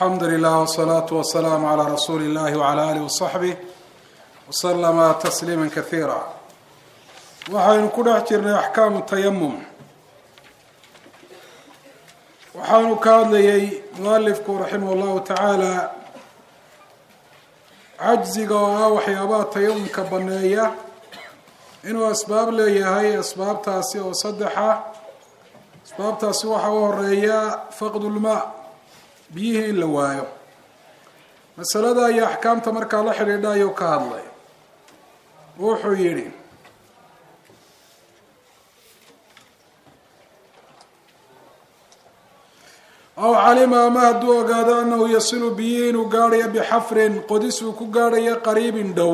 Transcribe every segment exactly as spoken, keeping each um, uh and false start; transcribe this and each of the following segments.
الحمد لله والصلاة والسلام على رسول الله وعلى آله وصحبه وسلم تسليما كثيرا. waxaynu ku dhex jirnay axkaamu tayamum. waxaanu ka hadlayay mualifku raximah llahu tacaala cajziga oo ah waxyaabaha tayamumka baneeya inuu asbaab leeyahay. asbaabtaasi oo saddexa asbaabtaasi waxaa u horeeya faqdulmaa, biyihii in la waayo. masalada iyo axkaamta markaa la xidhiidha ayuu ka hadlay. wuxuu yidhi aw calima ama hadduu ogaado anahu yasilu biyihi inuu gaadhayo bixafrin qodis uu ku gaadhayo qariibin dhow,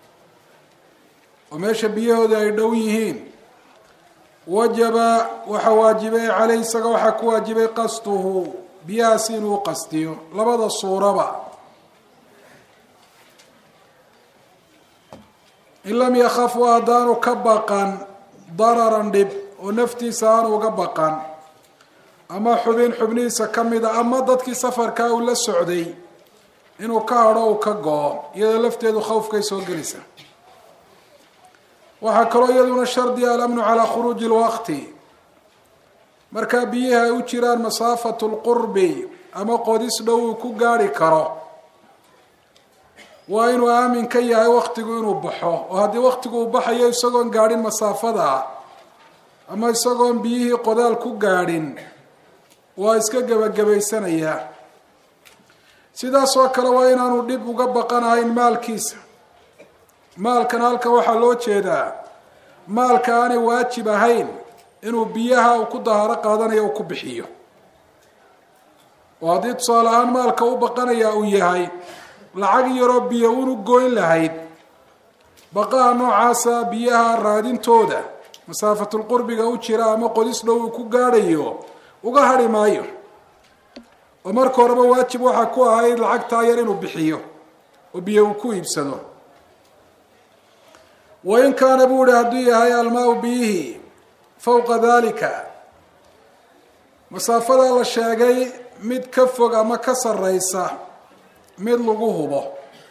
oo meesha biyahooda ay dhow yihiin, wajaba waxaa waajibay caleyh isaga waxaa ku waajibay qastuhu, biyahaasi inuu qastiyo. labada suuraba in lam yakaf waa haddaanu ka baqan dararan dhib oo naftiisa aanu uga baqan, ama xubin xubnihiisa ka mida, ama dadkii safarkaa uu la socday inuu ka hadho uu ka go-o, iyadoo lafteedu khawfkay soo gelaysa. waxaa kaloo iyaduna shardiya alamnu calaa khuruuji lwaqti, markaa biyihi ay u jiraan masaafatu lqurbi ama qodis dhow uu ku gaadhi karo, waa inuu aamin ka yahay waqtigu inuu baxo. oo haddii waqtigu uu baxayo isagoon gaadhin masaafada ama isagoon biyihii qodaal ku gaadhin, waa iska gebagabaysanayaa. sidaas oo kale waa inaanu dhib uga baqanahayn maalkiisa. maalkan halkan waxaa loo jeedaa maalka aanay waajib ahayn inuu biyaha uu ku dahaaro qaadanayo uu ku bixiyo. oo haddii tusaale ahaan maalka u baqanaya uu yahay lacag yaroo biyo unu goyn lahayd, baqaha noocaasa biyaha raadintooda masaafatulqurbiga u jira ama qodis dhow uu ku gaadhayo uga hadhi maayo. oo marka horeba waajib waxaa ku ahayd lacagtaa yar inuu bixiyo oo biyo uu ku iibsado. wain kaana buu ihi hadduu yahay almaa-u biyihi fowqa dalika, masaafada la sheegay mid ka fog ama ka sareysa mid lagu hubo,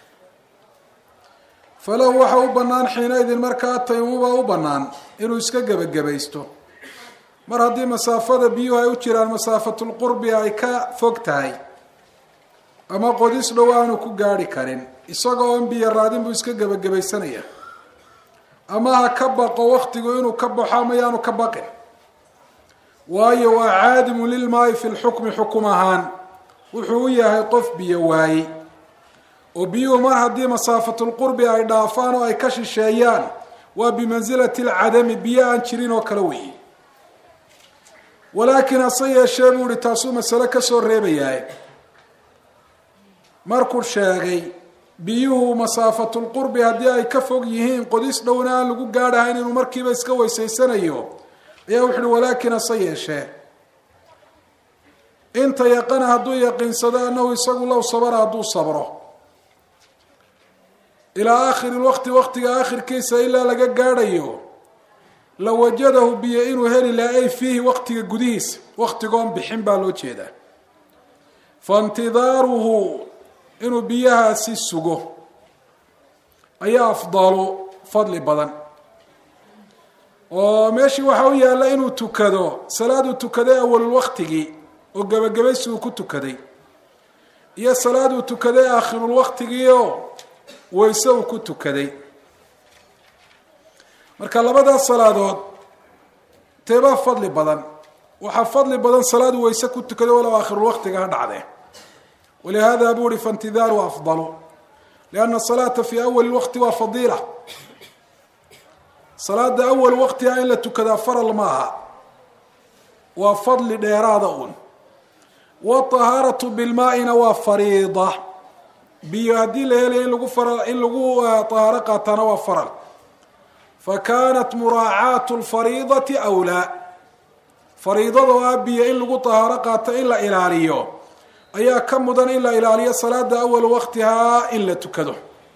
falahu waxa u banaan xiinaidin markaa taymuba u banaan inuu iska gebagabaysto. mar haddii masaafada biyuhu ay u jiraan masaafatulqurbi ay ka fog tahay ama qodis dhow aanu ku gaadhi karin, isagoo on biyo raadin buu iska gebagabaysanaya. ama ha ka baqo waqtigu inuu ka baxo ama yaanu ka baqin, waayo waa caadimu lilmaai fi lxukmi, xukum ahaan wuxuu u yahay qof biyo waayey. oo biyuhu mar haddii masaafatulqurbi ay dhaafaan oo ay ka shisheeyaan, waa bimansilati lcadami, biyo aan jirin oo kale weeye. walaakin hase yeeshee buu ihi taasuu masale kasoo reebayahay. markuu sheegay biyuhu masaafatulqurbi haddii ay ka fog yihiin, qodis dhowna aan lagu gaadhahayn, inuu markiiba iska weysaysanayo, ayaa wuxu uhi walaakin hase yeeshee inta yaqana hadduu yaqiinsado annahu isagu low sabara hadduu sabro ilaa aakhiri lwaqti, waqtiga aakhirkiisa ilaa laga gaadhayo, la wajadahu biyo inuu heli laha ay fiihi waqtiga gudihiisa, waqtigoon bixin baa loo jeedaa. faintidaaruhu inuu biyahaasi sugo ayaa afdalu fadli badan. oo meeshii waxaa u yaalla inuu tukado salaaduu tukaday awalulwaqtigii oo gebagabaysi uu ku tukaday, iyo salaaduu tukaday aakhirulwaqtigii oo wayse uu ku tukaday. marka labadaas salaadood teebaa fadli badan? waxaa fadli badan salaaduu wayse ku tukaday walow aakhirulwaqtiga ha dhacdee. ولهذا buri فاntidاaru أفضل لأن الصلاaةa في أول الوqti waa فضيلة. salaada أول وqtiha in la tukadaa faral maaha, waa fadli dheeraada un. والطahaaraة بالmaaئina waa fariiضة, biyo haddii la helaya in lagu in lagu طahaaro qaatana waa faral. فakaanat muraaعaaة الفariiضaةi أwlىa, fariidada oo ah biyo in lagu طahaaro qaato in la ilaaliyo ayaa ka mudan in la ilaaliyo salaada awal waqtihaa in la tukado.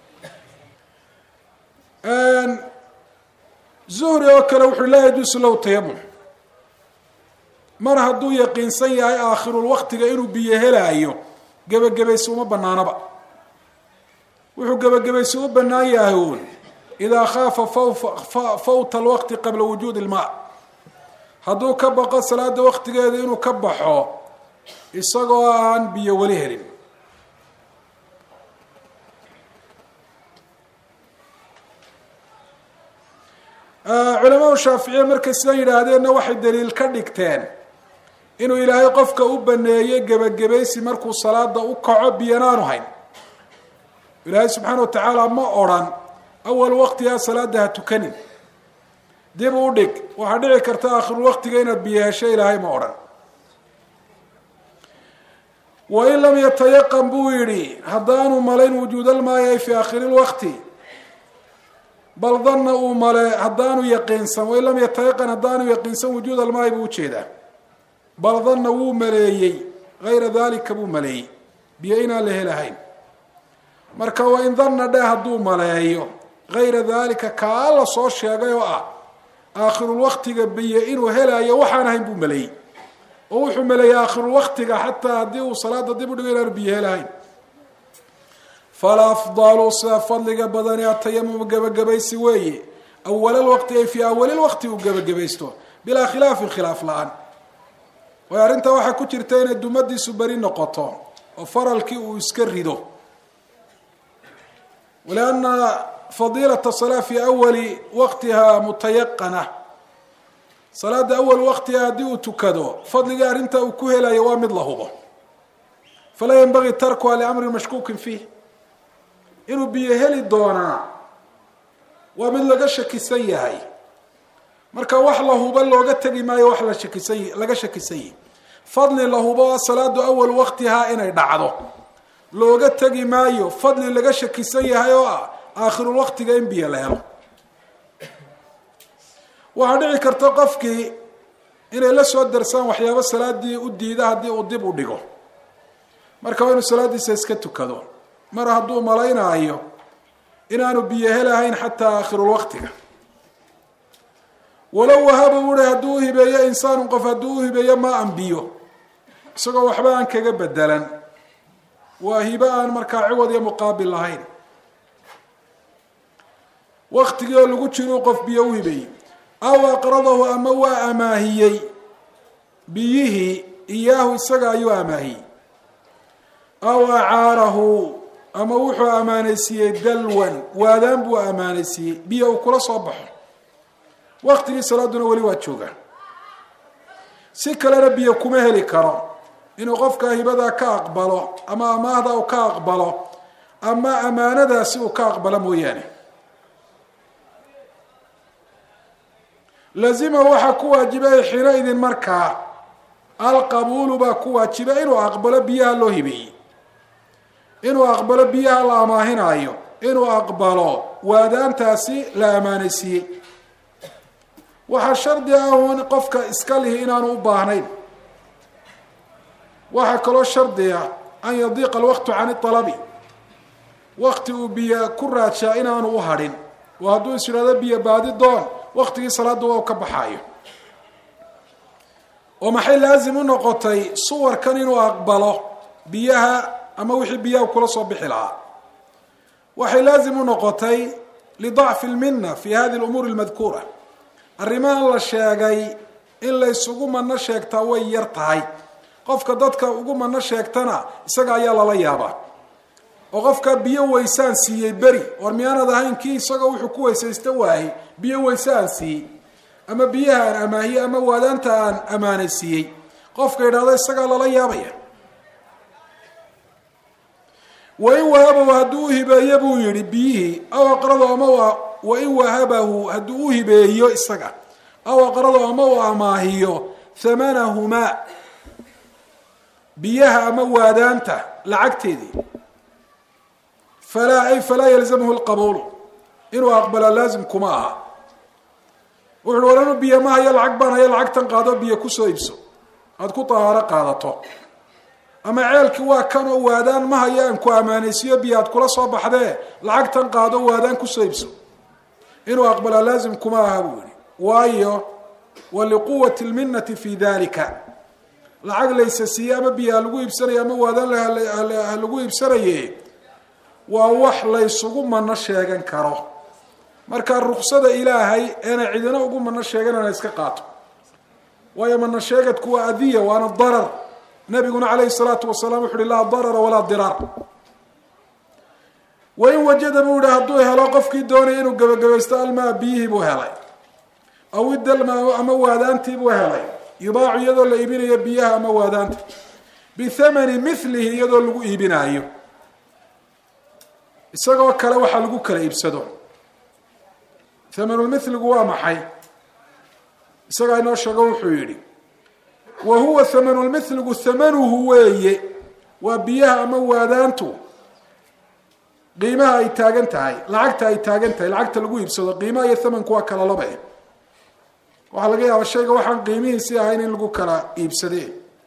zuhri oo kale wuxuu laa yajuusu lahu tayamum, mar hadduu yaqiinsan yahay aakhirulwaqtiga inuu biyo helaayo gebagabaysi uma banaanaba wuxuu gebagabaysi u banaan yahay uun idaa khaafa fawta alwaqti qabla wujuudi ilmaa hadduu ka baqo salaada waqtigeeda inuu ka baxo isagoo aan biyo weli helin culamada shaaficiya markay sidan yidhaahdeenna waxay daliil ka dhigteen inuu ilaahay qofka u baneeyey gebagabaysi markuu salaada u kaco biyanaanu hayn ilaahay subxaana watacaala ma odrhan awal waqtigaa salaada ha tukanin dib u dhig waxaa dhici karta aakhiru waqtiga inaad biyo hesho ilaahay ma odhan wain lam yatayaqan buu yidhi haddaanu malayn wujuudalmaaya fi aakhiri lwaqti bal danna uu male haddaanu yaqiinsan wain lam yatayaqan haddaanu yaqiinsan wujuud almaay buu ujeedaa bal danna wuu maleeyey hayra dalika buu maleeyey biyo inaan la helahayn marka wain danna dheh hadduu maleeyo hayra dalika kaa la soo sheegay oo ah aakhirulwaqtiga biyo inuu helayo waxaan ahayn buu maleeyey oo wuxuu maleeyey aakhirulwaqtiga xataa haddii uu salaada dib u dhigo inaanu biyo helahayn falafdalu sida fadliga badani atayamum gebagabaysi weeye awal lwaqti ay fii awali lwaqti uu gebagabaysto bilaa khilaafin khilaaf la-aan waayo arrintaa waxaa ku jirta inay dumadiisu beri noqoto oo faralkii uu iska rido walianna fadiilata salaa fii awali waqtiha mutayaqana salaada awal waqtiha haddii uu tukado fadliga arrintaa uu ku helayo waa mid la hubo falaa yanbagii tarkuha liamrin mashkuukin fiih inuu biyo heli doonaa waa mid laga shakisan yahay marka wax la hubo looga tegi maayo wax la shakisan laga shakisan yahay fadli la hubo salaadu awal waqtihaa inay dhacdo looga tegi maayo fadli laga shakisan yahay oo ah aakhirul waqtiga in biyo la helo waxaa dhici karta qofkii inay la soo darsaan waxyaabo salaadii u diida haddii uu dib u dhigo marka waa inuu salaadiisa iska tukado mar hadduu malaynaayo inaanu biyo helahayn xataa aakhirulwaqtiga walow wahaba uhi hadduu uhibeeyo insaanu qof hadduu uhibeeyo ma an biyo isagoo waxba aan kaga bedelan waa hibo aan markaa ciwad iyo muqaabil lahayn waqtigii oo lagu jiruu qof biyo uhibeeyey aw aqradahu ama waa amaahiyey biyihii iyaahu isaga ayuu amaahiyey aw acaarahu ama wuxuu amaanaysiiyey dalwan waadaan buu amaanaysiiyey biyo uu kula soo baxo waqtigii salaaduna weli waa jooga si kalena biyo kuma heli karo inuu qofka hibadaa ka aqbalo ama amaahda uu ka aqbalo ama amaanadaasi uu ka aqbalo mooyaane lazima waxaa ku waajibay xiinaidin markaa alqabuulu baa ku waajiba inuu aqbalo biyaha loo hibeeyey inuu aqbalo biyaha la amaahinaayo inuu aqbalo waadaantaasi la amaanaysiiyey waxaa shardi ah un qofka iska lihi inaanu u baahnayn waxaa kaloo shardi ah an yadiiqa alwaqtu can ialabi waqti uu biyo ku raajaa inaanu u hadhin oo hadduu is yidhahdo biyo baadi doon waqtigii salaada waa u ka baxaayo oo maxay laazim u noqotay suwarkan inuu aqbalo biyaha ama wixii biyaha kula soo bixi lahaa waxay laazim u noqotay lidacfi lmina fi hadi lumuur almadkuura arrimahan la sheegay in la isugu mano sheegtaa way yar tahay qofka dadka ugu mano sheegtana isaga ayaa lala yaabaa oo qofka biyo weysaan siiyey beri war miyaanad ahayn kii isagoo wuxuu ku weysaysta waayey biyo weysaan siiyey ama biyaha aan amaahiye ama waadaanta aan amaanaysiiyey qofka idhahdo isagaa lala yaabaya wain wahabahu hadduu uhibeeyo buu yihi biyihii aw aqrado ama wain wahabahu hadduu uhibeeyo isaga aw aqrado ama u amaahiyo hamanahumaa biyaha ama waadaanta lacagteedii falaa ay falaa yalzamhu lqabuulu inuu aqbala laazim kuma aha wuxuui war inuu biyo ma hayo lacag baan hayo lacagtan qaado biyo kusoo ibso aada ku tahaaro qaadato ama ceelkii waa kanoo waadaan ma hayo aan ku amaanaysiyo biyo aad kula soo baxdee lacagtan qaado waadaan kusoo ibso inuu aqbala laazim kuma aha buu yihi waayo waliquwati lminati fi dalika lacag laysa siiye ama biyaa lagu iibsanaye ama waadan lagu iibsanaye waa wax laysugu mano sheegan karo. marka ruqsada ilaahay eena cidina ugu mano sheeganana iska qaato, waayo mano sheegadku waa adiya waana darar. nabiguna calayhi salaatu wasalaam wuxu uhi laa darara walaa diraar. wain wajada buu yihi hadduu helo qofkii doonaya inuu gabagabaysto almaa biyihii buu helay, aw idalma ama waadaantii buu helay, yubaacu iyadoo la iibinayo biyaha ama waadaanta, bithamani milihi iyadoo lagu iibinaayo, isagoo kale waxaa lagu kala iibsado. thamanulmithligu waa maxay? isagaa inoo sheego wuxuu yidhi wa huwa thamanulmithligu thamanuhu weeye, waa biyaha ama waadaantu qiimaha ay taagan tahay, lacagta ay taagan tahay, lacagta lagu iibsado. qiimaha iyo thamanku waa kala laba eh. waxaa laga yaaba shayga waxaan qiimihiisii ahayn in lagu kala iibsadee.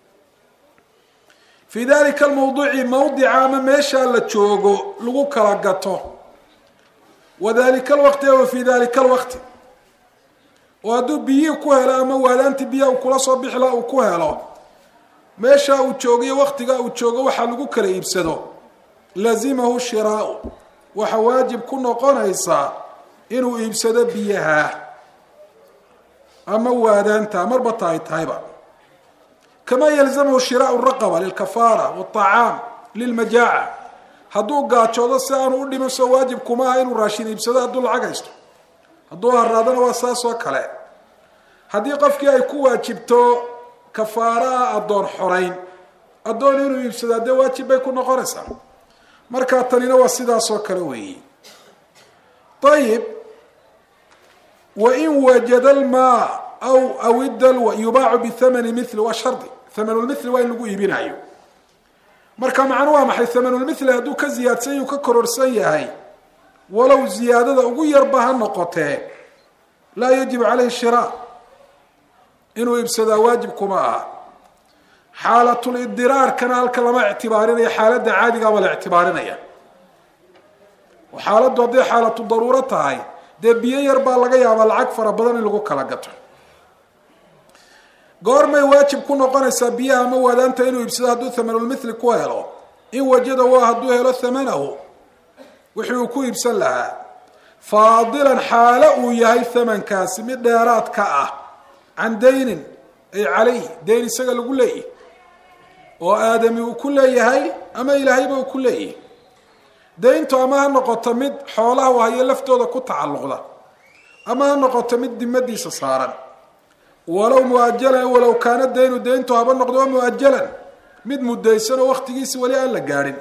fii dalika almawduci mawdica ama meeshaa la joogo lagu kala gato, wadalika alwaqti wa fii dalika alwaqti, oo hadduu biyihii ku helo ama waadaantii biyaha uu kula soo bixila uu ku helo, meeshaa uu joogiyo waqtigaa uu joogo waxaa lagu kala iibsado, lazimahu shiraau, waxa waajib ku noqonaysaa inuu iibsado biyaha ama waadaanta marba ta ay tahayba. kamaa yalzamahu shiraau raqaba lilkafaara wاطacaam lilmajaaca, hadduu gaajoodo si aanu u dhiman soo waajib kuma aha inuu raashin iibsado hadduu lacag haysto. hadduu haraadana waa saas oo kale. haddii qofkii ay ku waajibto kafaara addoon xorayn, addoon inuu iibsado dee waajib bay ku noqonaysaa. markaa tanina waa sidaas oo kale weeyi. ayib, wain wajada almaa aw aw idalwa yubaacu bithamani mithli, waa shardi. thamanulmithli waa in lagu iibinayo. marka macnu waa maxay? thamanulmithli hadduu ka ziyaadsan yahu ka kororsan yahay, walow ziyaadada ugu yarba ha noqotee, laa yajibu caleyhi shiraa, inuu iibsadaa waajib kuma aha. xaalatulidiraarkana halka lama ictibaarinaya, xaaladda caadigaaba la ictibaarinaya. oo xaaladdu hadday xaalatu daruuro tahay, dee biyo yar baa laga yaabaa lacag fara badan in lagu kala gato. goormay waajib ku noqonaysaa biyaha ama waadaanta inuu iibsado hadduu thamanulmithli ku helo? in wajada waa hadduu helo thamanahu, wixii uu ku iibsan lahaa, faadilan xaalo uu yahay thamankaasi mid dheeraad ka ah, can daynin ay calayh, dayn isaga lagu leeyahy, oo aadami uu ku leeyahay ama ilaahayba uu ku leeyahay. dayntu ama ha noqoto mid xoolaha u hayo laftooda ku tacalluqda, ama ha noqoto mid dimadiisa saaran. walow muajalan walow kaana daynu, dayntu haba noqdo muajalan mid mudaysan oo waktigiisi weli aan la gaadhin.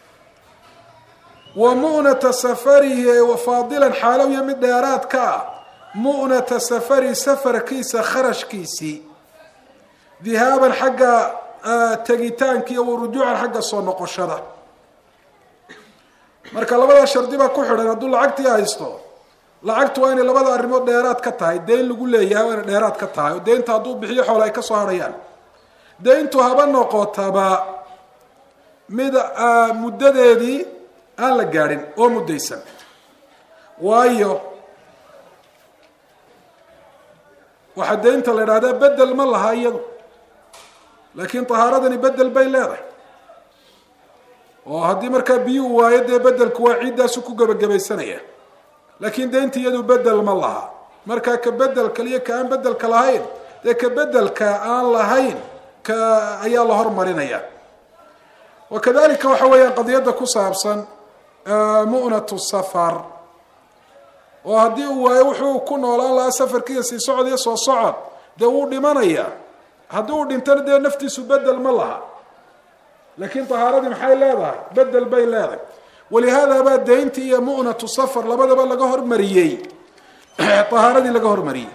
wa mu'nata safarihi, wa faadilan xaalow iyo mid dheeraad ka ah, mu'nata safarihi safarkiisa kharashkiisii, dihaaban xagga tegitaankiiyo wa rujuucan xagga soo noqoshada. marka labada shardi baa ku xidhan. hadduu lacagtii haysto, lacagtu waa inay labada arrimood dheeraad ka tahay. dayn lagu leeyahay waa inay dheeraad ka tahay, oo daynta hadduu bixiyo xoola ay ka soo harayaan. dayntu haba noqotaba mid muddadeedii aan la gaadhin oo muddaysan, waayo waxaa daynta la idhahdaa bedel ma laha iyadu, laakiin tahaaradani bedel bay leedahay. oo haddii markaa biyuu waayo dee bedelku waa ciiddaasu ku gebagabaysanaya, laakiin daynta iyadu bedel ma laha. markaa ka bedelka iyo ka aan bedelka lahayn, dee ka bedelka aan lahayn ka ayaa la hormarinaya. wakadalika waxa weeyaan qadiyadda ku saabsan mu'natu safar, oo haddii uu waayo wuxuu ku noolaan lahaa safarkiiya sii socod iyo soo socod, dee wuu dhimanaya. haddii uu dhintana dee naftiisu bedel ma laha, laakiin tahaaradii maxay leedahay? bedel bay leedahay. walihaada baa dayntii iyo mu'natu safar labadaba laga hormariyey, tahaaradii laga hormariyey.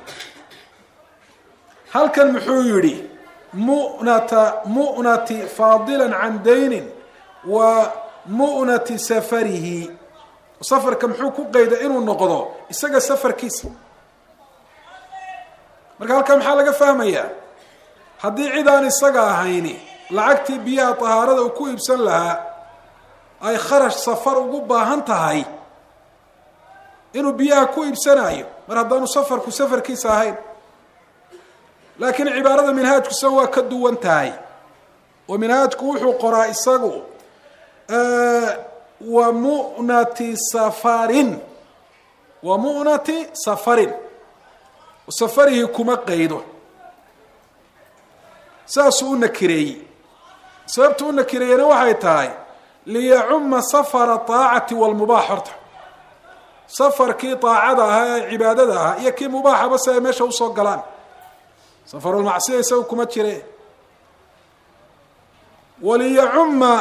halkan muxuu yidhi mu'nata mu'nati faadilan can daynin wa mu'nati safarihi. safarka muxuu ku qeyday inuu noqdo isaga safarkiisa. marka halkan maxaa laga fahmayaa? haddii cid aan isaga ahayni lacagtii biyaha tahaarada uu ku iibsan lahaa ay kharash safar ugu baahan tahay, inuu biyaha ku iibsanayo mar haddaanu safarku safarkiisa ahayn. laakiin cibaarada minhaajkusa waa ka duwan tahay. oo minhaajku wuxuu qoraa isagu wa mu'nati safarin wa mu'nati safarin safarihi kuma qaydo saasuu u nakireeyey sababtu u nakireeyena waxay tahay liyacuma safara taacati walmubaax horta safarkii taacada ahaa ee cibaadada ahaa iyo kii mubaaxaba si ay meesha usoo galaan safarulmacsiya isaga kuma jire waliyacuma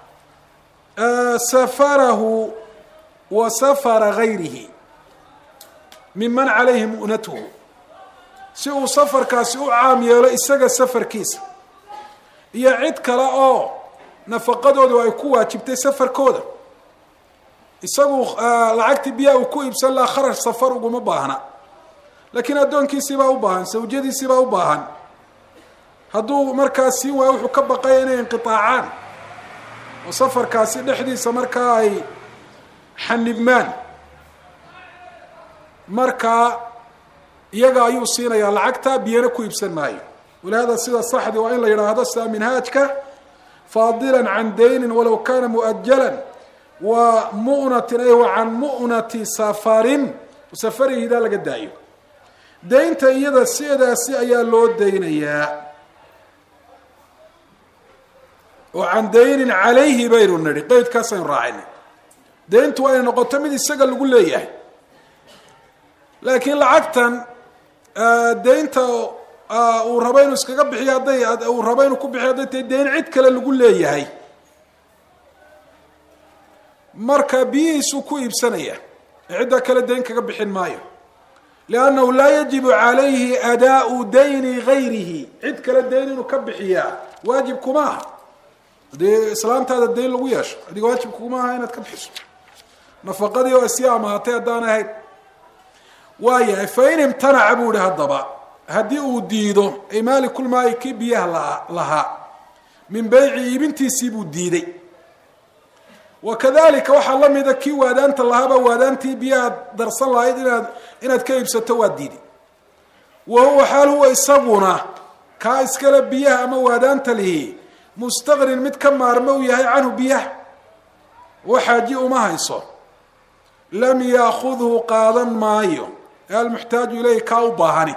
safarahu wa safara gayrihi miman calayhi mu'natuhu si uu safarkaasi u caam yeelo isaga safarkiisa iyo cid kale oo nafaqadoodu ay ku waajibtay safarkooda isagu lacagtii biyaa uu ku iibsan lahaa kharash safar uguma baahna laakiin addoonkiisiibaa u baahan sawjadiisiibaa u baahan hadduu markaa siin waayo wuxuu ka baqaya inay inqiaacaan oo safarkaasi dhexdiisa markaa ay xanibmaan markaa iyaga ayuu siinayaa lacagta biyana ku iibsan maayo walihada sida saxdi waa in la yidhaahdo sida minhaajka faadila can daynin walow kana muajalan wa mu'natin ay wa can mu'nati safarin safarihidaa laga daayo daynta iyada sidaasi ayaa loo daynayaa oo can daynin calayhi baynu nidhi qeydkaasaynu raacayna dayntu waa inay noqoto mid isaga lagu leeyahay laakiin lacagtan daynta uu rabo inuu iskaga bixiyo hadday uu rabo inuu ku bixiyo hadday tahay dayn cid kale lagu leeyahay marka biyihiisuu ku iibsanaya ee cidda kale dayn kaga bixin maayo liannahu laa yajibu calayhi adaau dayni gayrihi cid kale dayn inuu ka bixiyaa waajib kuma aha haddii islaamtaada dayn lagu yeesho adiga waajib kuma aha inaad ka bixiso nafaqadii oo isii amahatay haddaan ahayd waayahay fain imtanaca buu ihi haddaba haddii uu diido ay maalikulmaayi kii biyaha lahaa min beyci iibintiisii buu diiday wakadalika waxaa la mida kii waadaanta lahaaba waadaantii biyaha darsan lahayd inaad inaad ka iibsato waa diiday wa huwa xaal huwa isaguna kaa iskale biyaha ama waadaanta lihi mustaqnin mid ka maarmo u yahay canhu biyaha oo xaaji uma hayso lam yaakudhu qaadan maayo almuxtaaju ilayhi kaa u baahani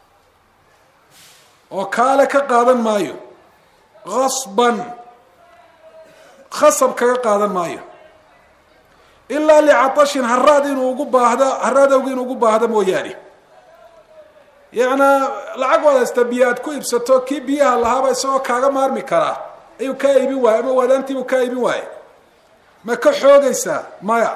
oo kaale ka qaadan maayo asban khasab kaga qaadan maayo ilaa licatashin haraad inuu ugu baahdo haraad awgi inuu ugu baahdo mooyaane yacnaa lacag waad haysta biyo aad ku iibsato kii biyaha lahaaba isagoo kaaga maarmi karaa ayuu kaa iibin waaye ama waadaantiibuu kaa iibin waaye ma ka xoogaysaa maya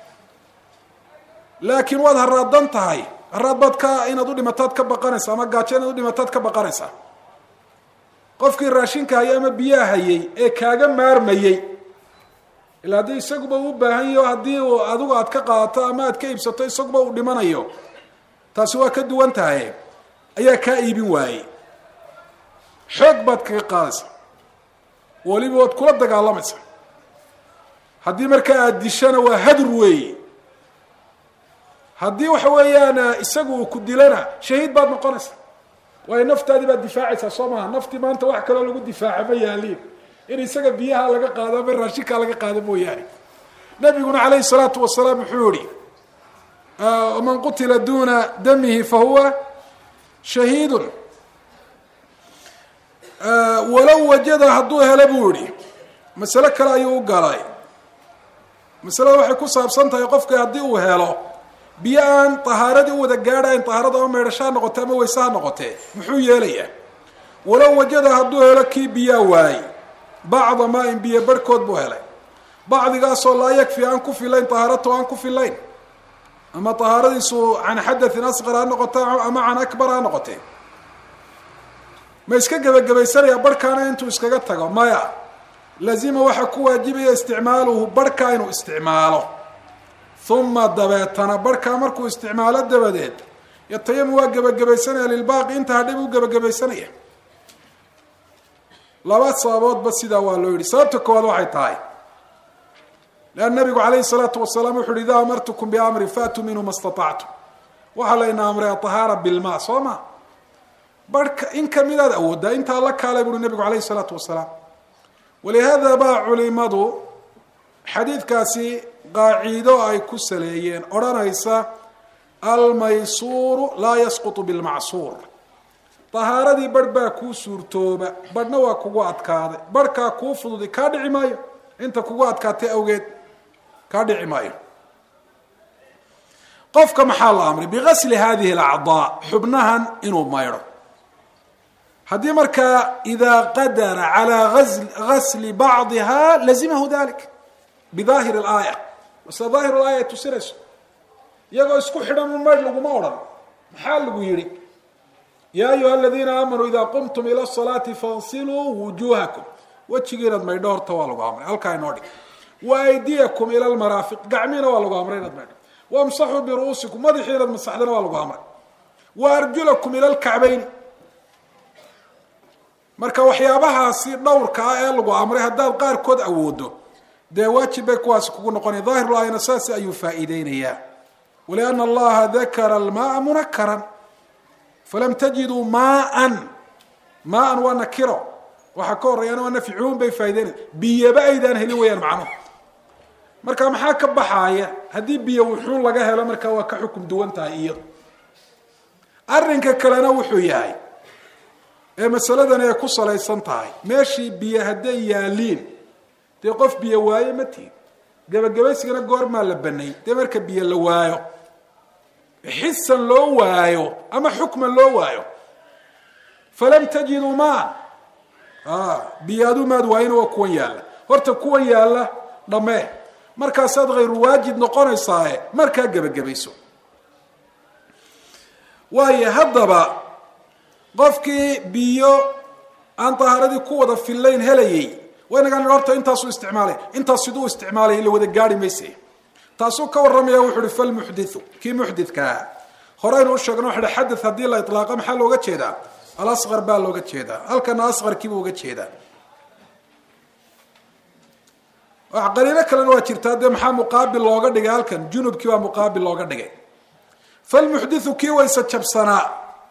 laakiin waad haraadan tahay haraad baad ka inaad u dhimataad ka baqanaysa ama gaajo inaad u dhimataad ka baqanaysaa qofkii raashinka hayay ama biyaha hayay ee kaaga maarmayey ilaa haddii isaguba uu baahan yaho haddii adigu aad ka qaadato ama aad ka iibsato isaguba uu dhimanayo taasi waa ka duwan tahay ayaa kaa iibin waayey xoog baad kaga qaadaysa weliba waad kula dagaalamaysa haddii markaa aada dishana waa hadur weeye haddii waxa weeyaan isagu uu ku dilana shahiid baad noqonaysa waayo naftaadii baad difaacaysaa soo maha naftii maanta wax kaloo lagu difaaca ma yaaliin in isaga biyaha laga qaado ama raashinkaa laga qaado mooyaane nabiguna calayhi salaatu wasalaam wuxuu yihi man qutila duna damihi fahuwa shahiidun walow wajada hadduu helo buu yihi masale kale ayuu u galay masalada waxay ku saabsan tahay qofka haddii uu helo biyo aan tahaaradii u wada gaadhayn tahaarada ama meydhasho ha noqote ama wayse ha noqotee muxuu yeelayaa walow wajada hadduu helo kii biyaa waayey bacda maa-in biyo barhkood buu helay bacdigaasoo laa yakfi aan ku filayn tahaarato aan ku filayn ama tahaaradiisu can xadathin asqar ha noqote ama can akbar ha noqotee ma iska gebagabaysanayaa barhkaana intuu iskaga tago maya lazima waxaa ku waajibaya isticmaaluhu barhkaa inuu isticmaalo uma dabeetana barhkaa markuu isticmaalo dabadeed yatayamu waa gebagabaysanaya lilbaaqi inta hadhay buu gebagabaysanaya laba sababoodba sidaa waa loo yihi sababta koowaad waxay tahay leanna nabigu calayhi salaatu wasalaam wuxu uhi idaa amartukum biamrin faatuu minhu ma statactum waxaa layna amray atahaara bilma soo ma barhka in kamidaad awooddaa intaa la kaalay buuhi nabigu calayhi salaatu wasalaam ولهذا baa culimadu xadiidkaasi qaaciido ay ku saleeyeen odhanaysa almaysuuru laa yasqutu bilmacsuur tahaaradii barh baa kuu suurtooba barhna waa kugu adkaaday barhkaa kuu fududi kaa dhici maayo inta kugu adkaatay awgeed kaa dhici maayo qofka maxaa la amray bigasli hadihi alacdaa xubnahan inuu maydho haddii markaa idaa qadara calaa gasli bacdiha lazimahu dalik bidaahir alaaya base daahir alaaya ay tusinayso iyagoo isku xidhan un maydh laguma odhan maxaa lagu yihi yaa ayuha aladiina aamanuu idaa qumtum ila salaati fagsiluu wujuuhakum wejiga inaad maydho horta waa lagu amray halkaa inoo dhig wa aydiyakum ila lmaraafiq gacmiina waa lagu amray inaad maydho wamsaxuu biru'uusikum madaxii inaad masaxdana waa lagu amray wa arjulakum ila lkacbayni marka waxyaabahaasi dhowrka ah ee lagu amray haddaad qaarkood awoodo dee waajib bay kuwaasi kugu noqonaya daahirul aayana saasi ayuu faa'iideynayaa waliana allaha dakara almaaa munakaran falam tajiduu maaan maaan waa nakiro waxaa ka horreeyana waa nafcuun bay faa'ideynaya biyaba aydaan helin wayaan macnuhu marka maxaa ka baxaaya haddii biyo wuxuun laga helo markaa waa ka xukum duwan tahay iyado arrinka kalena wuxuu yahay ee masaladan ay ku salaysan tahay meeshii biyo hadday yaaliin dee qof biyo waaye ma tihin gabagabaysigana goormaa la banay dee marka biyo la waayo xisan loo waayo ama xukman loo waayo falam tajiduu maan biyaadu maad waayina waa kuwan yaalla horta kuwan yaalla dhammee markaasaad hayru waajib noqonaysaaye markaa gebagabayso waayo haddaba qofkii biyo aan tahaaradii ku wada fillayn helayay waynagaan horta intaasuu isticmaalay intaas siduu isticmaalay ila wada gaari mayse taasuu ka warramaya wuxu uhi falmuxdithu kii muxditkaa horeynu u sheegno wuxu uhi xadith haddii la iطlaaqa maxaa looga jeedaa alasqar baa looga jeedaa halkana asqarkiibuu uga jeedaa wax qariino kalena waa jirtaa dee maxaa muqaabil looga dhigay halkan junubkii baa muqaabil looga dhigay falmuxdithu kii wayse jabsanaa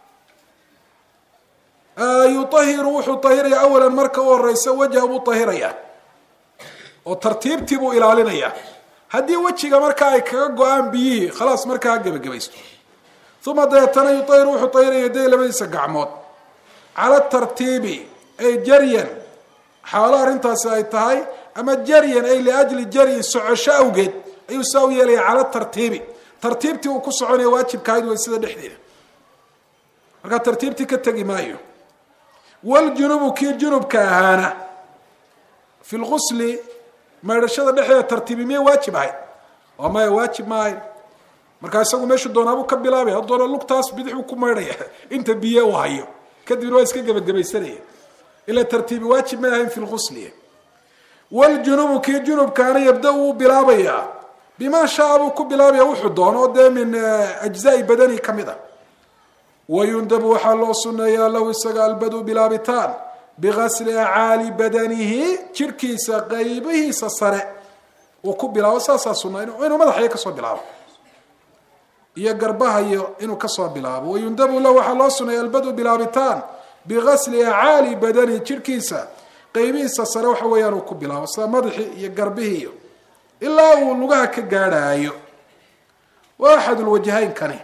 yuahiru wuxuu ahiraya awalan marka u horeysa wajha buu ahiraya oo tartiibtii buu ilaalinaya haddii wejiga markaa ay kaga go-aan biyihii khalaas markaa ha gebagabaysto uma dabeetana yuahiru wuxuu ahiraya yaday labadiisa gacmood cala tartiibi ay jaryan xaalo arrintaasi ay tahay ama jaryan ay liajli jaryin socosho awgeed ayuu saa u yeelaya cala tartiibi tartiibtii uu ku soconaya waajibkaayd waysada dhexdeeda markaa tartiibtii ka tegi maayo wljunubu kii junubka ahaana fi lgusli maydhashada dhexdeeda tartiibi miyay waajib ahayd oo maya waajib maahay markaa isagu meeshu doonaabuu ka bilaabaya hadoona lugtaas bidix buu ku maydhaya inta biye uu hayo kadibna waa iska gebagabaysanaya ila tartiibi waajib may ahayn fi lgusli wljunubu kii junubkaana yabda uu bilaabayaa bimaa shaa buu ku bilaabaya wuxuu doono dee min ajzaai badani kamid a wayundabu waxaa loo suneeyaa lahu isaga albadu bilaabitaan bigasli acaali badanihi jirkiisa qaybihiisa sare uu ku bilaabo saasaa sunaa inuu madaxaya kasoo bilaabo iyo garbahayo inuu kasoo bilaabo wayundabu lahu waxaa loo suneeya albadu bilaabitaan bigasli acaali badanihi jirkiisa qaybihiisa sare waxa weeyaan uu ku bilaabo sida madaxii iyo garbihiiyo ilaa uu lugaha ka gaadhaayo waa axad lwajhaynkani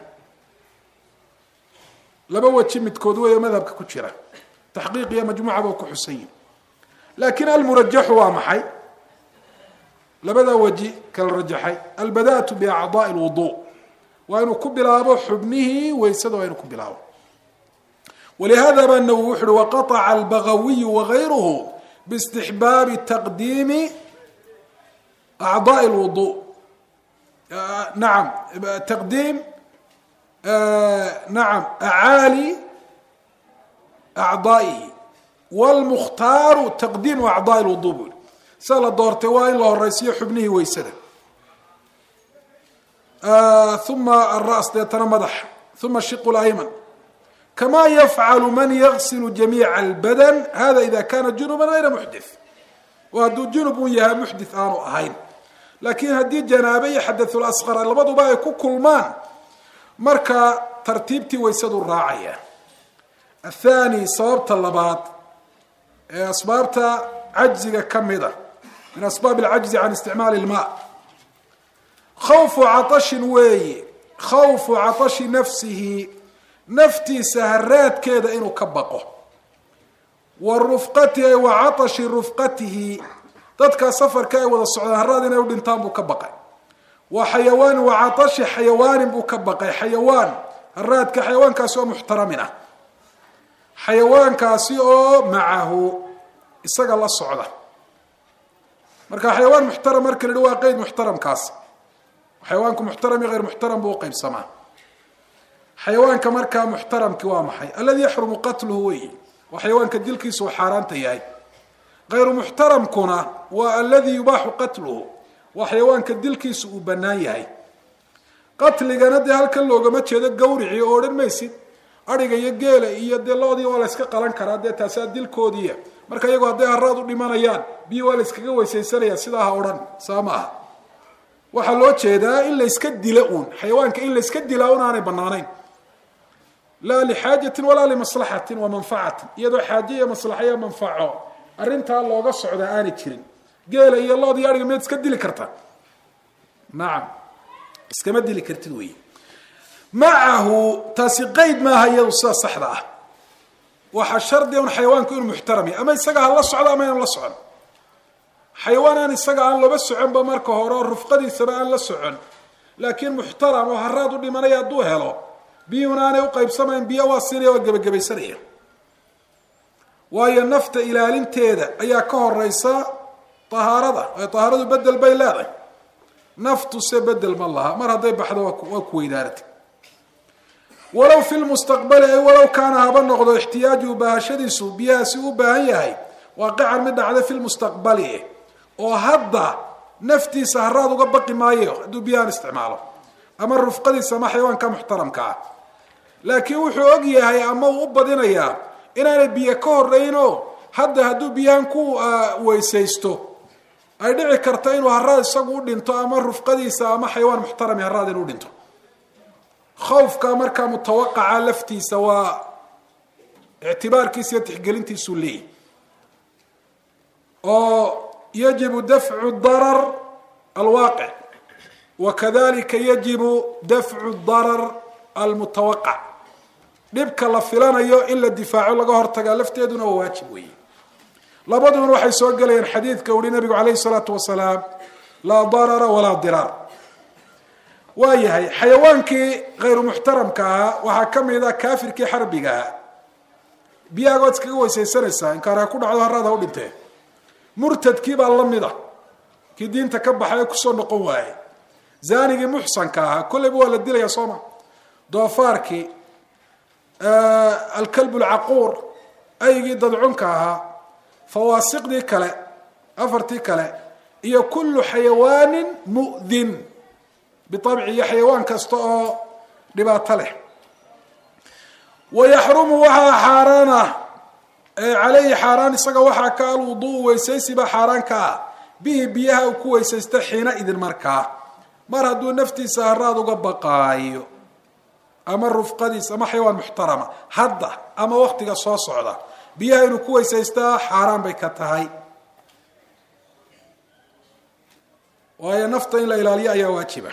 laba waji midkood weeyo madhabka ku jira taxqiiq iyo majmuuca baa ku xusan yihin laakiin almurajaxu waa maxay labada waji kala rajaxay albadaatu biacdaai lwudu waa inuu ku bilaabo xubnihii waysada waa inuu ku bilaabo walihada baa nawowi wuxu uhi waqaطca albagawiyu wagayruhu biistixbaabi taqdiimi acdaai lwudu nacam taqdiim nacam acaali acdaa'ihi wlmukhtaaru taqdiimu acdaai lwudu buu yihi sida la doortay waa in la horeysiyo xubnihii waysada uma aras deetana madax uma shiqu layman kama yafcalu man yagsilu jamiica albadan hada ida kana junuba gayra muxdith oo hadduu junub uu yahay muxdith aanu ahayn laakiin haddii janaabe iyo xadathul asqara labaduba ay ku kulmaan marka tartiibtii waysadu raacaya athani sababta labaad ee asbaabta عجزك كمدة من أسباب العجز عن استعمال الماء. خوف عطش وي خوف عطش نفسه نفتي سهرات كذا إنه كبقه والرفقة وعطش رفقته تدك سفر كاي وذا الصعود هراد إنه دنتان بكبقه وحيوان وعطش حيوان بكبقه حيوان هراد كحيوان كاسو محترمنا حيوان كاسو معه isaga la socda marka xayawaan muxtaram marka la dhawaa qeyd muxtaram kaas xayawaanku muxtaram iyo غير muxtaram buu qeyb samaa xayawaanka marka muxtaramki waa maxay alladhi yahrumu qatluhu wa wa xayawaanka dilkiisu xaraanta yahay غير muxtaramkuna waa alladhi yubahu qatluhu wa xayawaanka dilkiisu uu banaan yahay qatligana de halka loogama jeedo gowrici oo dhan maysid ariga iyo geela iyo deeloodii waa la iska qalan karaa de taasa dilkoodii marka iyagu haday haraad u dhimanayaan biyo waa la iskaga weysaysanaya sidaa ha oran saamaha waxa loo jeedaa in la iska dilo uun xayawaanka in la iska dilaa uun aanay banaanayn la li haajatin wala li maslahatin wa manfa'atin iyadoo xaajiye maslaxaya manfaco arinta looga socda aanay jirin geela iyo loodii ariga mid iska dili karta naam iskama dili kartid weey معه تسقيد ما هي وصا صحراء وحشرد يوم حيوان كون محترمي اما يسقى الله صعد اما يلا صعد حيوان ان يسقى الله بس عن بمركه هور رفقدي سبا لا سعن لكن محترم وهراد دمنيا دو هلو بيونا اني وقيب سمين بيا واسيريا وغبغبيسريا واي النفط الى لنتيده ايا كهوريسا طهارده اي طهارده بدل بيلاده نفط سبدل ما الله مر هدي بخدو وكويدارتي ولو في المستقبل أي ولو كان هذا النقض احتياجه بهشديس بياسو باهي واقعا من على في المستقبل وهذا نفتي سهرات وقبقي مايه دو بيان استعماله اما الرفقدي سما حيوان كمحترم كا لكن وحو اوغيahay ama uu badinaya inaan biyo ka horeyno hadda haduu biyaan ku weysaysto ay dhici karto inuu haraad isagu u dhinto ama rufqadiisa ama xayawaan muxtaram haraad inuu dhinto خوفك مركا متوقع لفتي سواء اعتبار كيس يتحقلنتي سولي أو يجب دفع الضرر الواقع وكذلك يجب دفع الضرر المتوقع نبكى لفلانا يو إلا الدفاع لقى هرتقى لفتي دون واجب وي لابد من روح يسوق لي الحديث كولي النبي عليه الصلاة والسلام لا ضرر ولا ضرار وايهي حيوانكي غير محترم كا وها كميدا كافركي حربيغا بياغود اسكا ويسيسنسا ان كارا كو دحdo harada u dhintay murtadkii baa lamida ki diinta ka baxay ku soo noqon waayay zaanigi muhsanka ah kulli waa la dilaya sooma doofaarki الكلب العقور ايغي dadcunka ah fawaasiqdi kale afarti kale iyo kullu xayawaan mu'dhin بطبعه حيوان كاستو دبات له ويحرم وها حارانه عليه حاران اسغا وها كال وضوء ويسيسبا حارانكا به بيها وكو ويسيستحينا اذن مركا مر هدو نفتي سهراد uga baqaayo ama rufqadiis ama xayawaan muxtarama hadda ama waqtiga soo socda biyaha inuu ku weysaystaa xaraan bay ka tahay waayo nafta in la ilaaliyo ayaa waajiba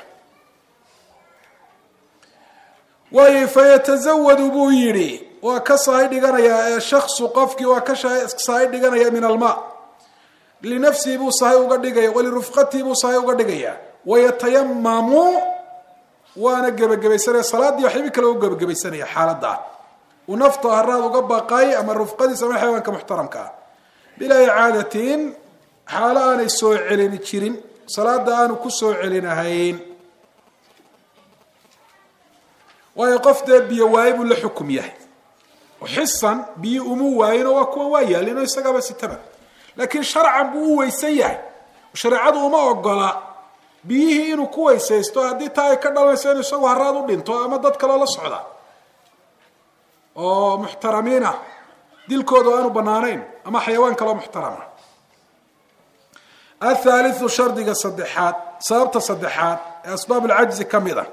واي فيتزود بويري وكساي دغنيا شخص قفكي وكساي دغنيا من الماء لنفسه بو ساي uga dhigay ولرفقته بو ساي uga dhigaya ويتيمم وانا gabagabaysanay salaadii waxay kale u gabagabaysanay xaalada ونفط هراد uga baqay ama rufqadii samay xayawaanka muxtaramka bila icaadatin xaalaan ay soo celin jirin salaada aanu ku soo celinahayn ويقف ده بيوايب ولا حكم ياه وحسن بيؤمو واين وكو وايا لانه يسقى بس تبع لكن شرعا بو ويسيه وشرعته ما اوغلا بيه انه كو ويسيستو hadii taay ka dhalaysan isagoo haraad u dhinto ama dad kale la socda oo muxtaramiina dilkoodu aanu banaanayn ama xayawaan kale muxtarama الثالث شرط الصدحات سبب الصدحات اسباب العجز كميده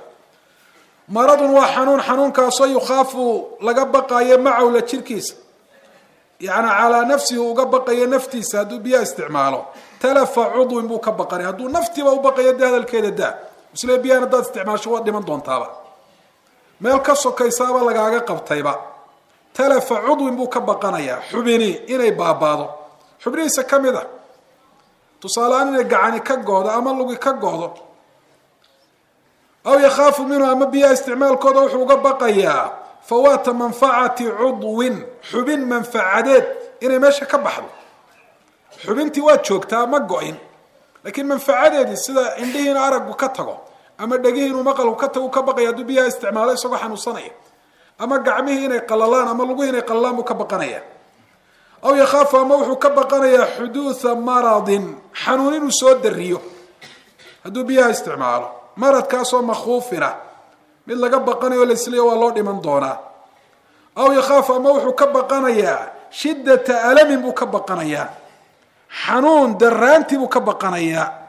مرض وحنون حنون كاسو يخاف لغا بقايه معه لا جيركيس يعني على نفسه وقبقى نفتيس هدو بيها استعماله تلف عضو بو كبقري هدو نفتي وقبقى يد هذا الكيد دا وسلي بيها نداد استعمال شو ودي من دون تابا ميل كسو كيسابا لغاقا قبطيبا تلف عضو بو كبقانيا حبيني إني بابادو حبيني سكاميدا تصالان إني قعاني كقوضو أما اللغي كقوضو أو يخاف منه أما بيها استعمال كودو وحو قبقايا فوات منفعة عضو حبين منفعات إني ماشي كبحلو حبينتي واد شوكتا ما قوين لكن منفعات دي سيدا عندهن أرق وكتغو أما دقيهن ومقل وكتغو كبقايا دو بيها استعمالي سوغحان وصنعي أما قعميه إني قلالان أما لغوه إني قلالان وكبقانيا أو يخاف أما وحو كبقانيا حدوث مرض حنونين وسود الريو هدو بيها استعماله مرض كاسو مخوفنا من لقى بقانيا والإسلية والله من دونا أو يخاف أما وحو كبقانيا شدة ألم بو كبقانيا حنون درانتي بو كبقانيا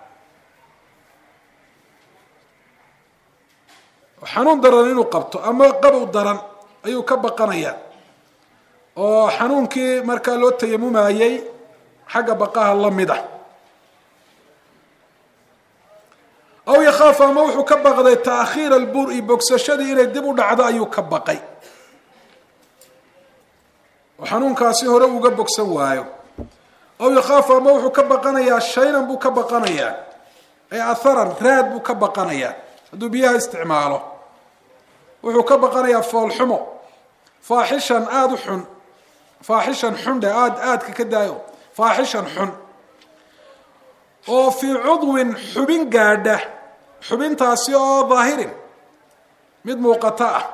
حنون درانين وقبطه أما قبو دران أيو كبقانيا oo xanuunkii marka loo tayamumayay xaga baqaha la mida aw yakhafa ma wuxuu ka baqday taakhiir al-bur'i bogsashadii inay dib u dhacdo ayuu ka baqay oo xanuunkaasi hore uga bogsan waayo aw yakhafa ma wuxuu ka baqanayaa shaynan buu ka baqanayaa ay atharan raad buu ka baqanayaa haduu biyaha isticmaalo wuxuu ka baqanayaa fool xumo faaxishan aad u xun فاحشا حن آد آد كدايو فاحشا حن وفي عضو حبين قاده حبين تاسيو ظاهر مد موقتاء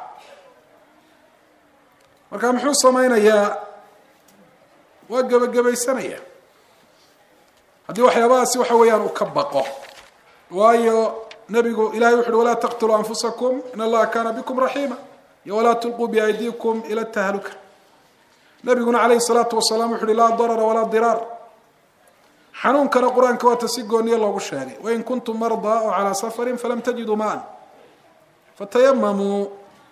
مركا محو سمينا يا وقب قبي سنة هذه وحيا باسي وحويان وكبقه وايو نبيقو إلهي وحد ولا تقتلوا أنفسكم إن الله كان بكم رحيما ولا تلقوا بأيديكم إلى التهلكة نبينا عليه الصلاة والسلام يقول لا ضرر ولا ضرار حنون كان القرآن كواتسيقون يلا وشاري وإن كنتم مرضى أو على سفر فلم تجدوا ماء فتيمموا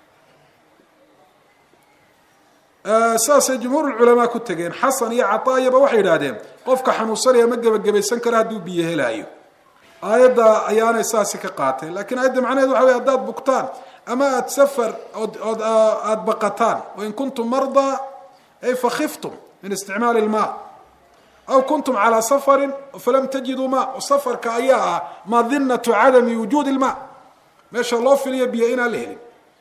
أساس جمهور العلماء كتجين حسن يا عطايا بوحي لادم قفك حنوصل يا مجب الجبل سنكر هدو بيه لايو آية أيانا أساسي كقاتل لكن آية معناه ذو حوي أداد بقتان أما أتسفر أو أد بقتان وإن كنتم مرضى أي فخفتم من استعمال الماء أو كنتم على سفر فلم تجدوا ماء وسفر كأيها مظنة عدم وجود الماء ما شاء الله في يبيئنا له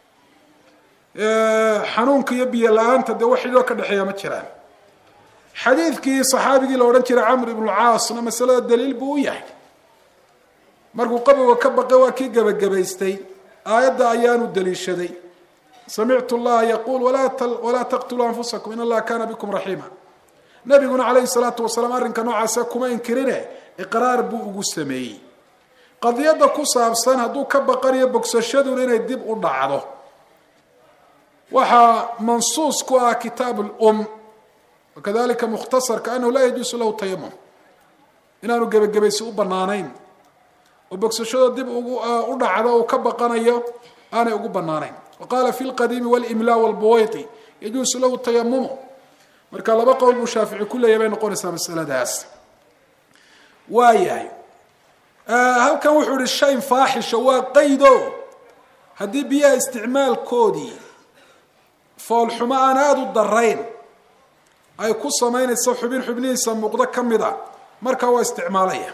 حنونك يبيئ الآن تدوحي لك الحياة متشران حديثك صحابي لو رنتر عمرو بن العاص مسألة الدليل بويح مرقو قبل وكبق وكي قبق قبيستي آيات أيان الدليل شدي سمعت الله يقول ولا تل ولا تقتلوا أنفسكم إن الله كان بكم رحيما نبينا عليه الصلاة والسلام أرنك نوع عساكم إنكرينه إقرار بو سمي قضية كوسا بسان هدو كبقرية بوكسشدو لنا يدب أرضعه وحا منصوص كوا كتاب الأم وكذلك مختصر كأنه لا يجوز له التيمم إنه قبل قبل سوء بنانين وبوكسشدو دب أرضعه وكبقرية أنا أقول بنانين وقال في القديم والإملاء والبويطي يجوز له التيمم مركا لبا قول المشافعي كل يبين قونسا مسألة داس واياي آه هل كان وحور الشيء فاحش وقيدو هدي بيها استعمال كودي فالحماء نادو الضرين أي قصة مين الصحبين حبنين سمقضا كمدا مركا واستعمالية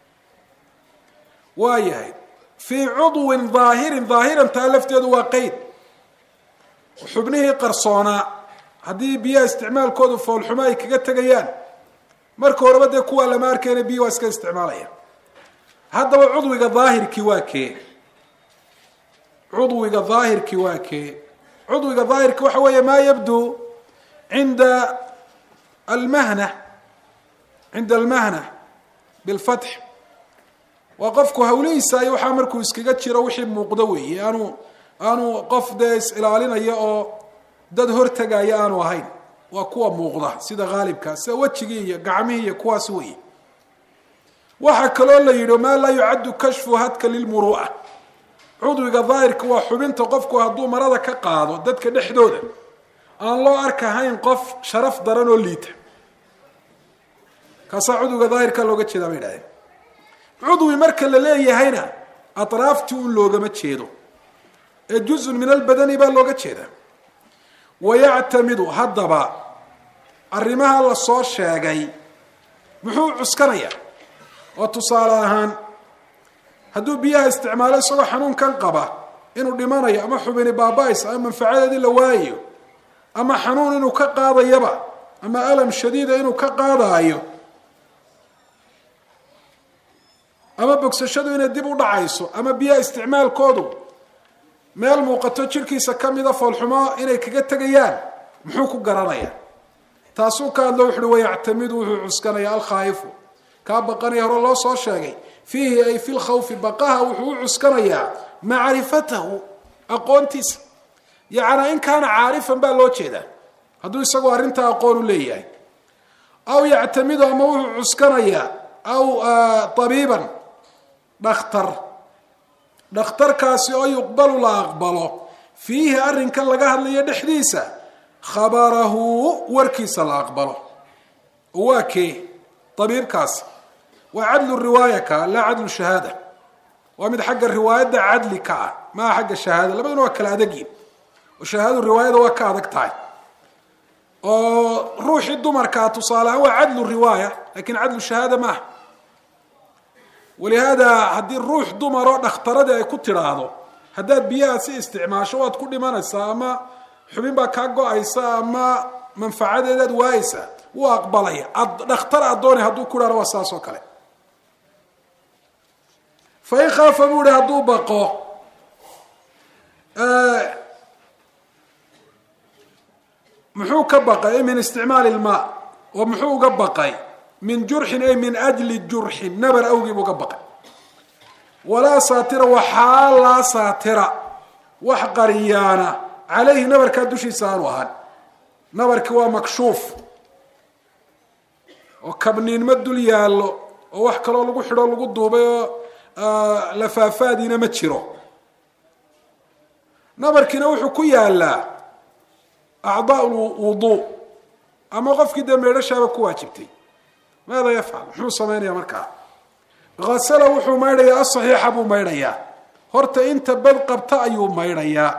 واياي في عضو ظاهر ظاهرا تالفت يدو وقيد وحبنه قرصونا هذه بيها استعمال كود فول حماي كغا تغيان marka hore bada kuwa la markay biyo iska isticmaalaya hadaba cudwiga daahirki waa kee cudwiga daahirki waa kee cudwiga daahirki waxa weeye ma yabdu inda المهنه عند المهنه بالفتح وقفكو هوليسا iyo waxa markuu iskaga jiro wixii muuqdo weey aanu aanu qof dees ilaalinaya oo dad hortagaya aanu ahayn waa kuwa muuqda sida gaalibka sida wajiga iyo gacmihi iyo kuwaas weey waxa kale la yiro ma la yu'addu kashfu hadka lil muru'a cudwiga daahirka waa xubinta qofku haduu marada ka qaado dadka dhexdooda aan loo arkahayn qof sharaf daran oo liita kaasaa cudwiga daahirka looga jeedaa bay idhahdeen cudwi marka la leeyahayna atraaftii un loogama jeedo ee juzun min albadani baa looga jeedaa wayactamidu haddaba arrimaha la soo sheegay muxuu cuskanayaa oo tusaale ahaan hadduu biyaha isticmaalo isagoo xanuunkan qaba inuu dhimanayo ama xubini baaba-aysa ama manfacadeedii la waayayo ama xanuun inuu ka qaadayaba ama alam shadiida inuu ka qaadaayo ama bogsashadu inay dib u dhacayso ama biyaha isticmaalkoodu meel muuqato jirkiisa kamida foolxumo inay kaga tegayaan muxuu ku garanayaa taasuu ka hadlo wuxuuhi wayactamidu wuxuu cuskanaya alkhaa'ifu kaa baqanaya hore loo soo sheegay fiihi ay fi lkhawfi baqaha wuxuu u cuskanayaa macrifatahu aqoontiisa yacnaa in kaana caarifan baa loo jeedaa hadduu isagoo arrintaa aqoon u leeyahay aw yactamidu ama wuxuu cuskanayaa aw tabiiban dhakhtar dhakhtarkaasi oo yuqbalu la aqbalo fiihi arrinkan laga hadlayo dhexdiisa khabarahu warkiisa la aqbalo waa kee tabiibkaasi waa cadlu riwaayaka laa cadlu shahaada waa mid xagga riwaayadda cadli ka ah maa xagga shahaada labaduna waa kala adagyiin oo shahaadadu riwaayada waa ka adag tahay oo ruuxii dumarkaa tusaale ahaan waa cadlu riwaaya lakin cadlu shahaada maaha walihaada haddii ruux dumaroo dhakhtaradii ay ku tidhaahdo haddaad biyaha si isticmaasho waad ku dhimanaysaa ama xubin baa kaa go-aysa ama manfacadeedaad waayeysaa wuu aqbalaya dhakhtar addooni hadduu ku dhahdo waa saas oo kale fain khaafa buu ihi hadduu baqo muxuu ka baqay min isticmaali ilmaa oo muxuu uga baqay min jurxin ay min ajli jurxin nabar awgii buu uga baqay walaa saatira waxaa laa saatira wax qariyaana calayhi nabarkaa dushiisa aanu ahaan nabarkii waa makshuuf oo kabniinma dul yaallo oo wax kaloo lagu xidho lagu duubay oo lafaafaadiina ma jiro nabarkiina wuxuu ku yaalaa acdaa lwuduu ama qofkii dee meedhashaaba ku waajibtay maada yafcal muxuu samaynayaa markaa hasala wuxuu maydhayaa asaxiixa buu maydhayaa horta inta bad qabta ayuu maydhayaa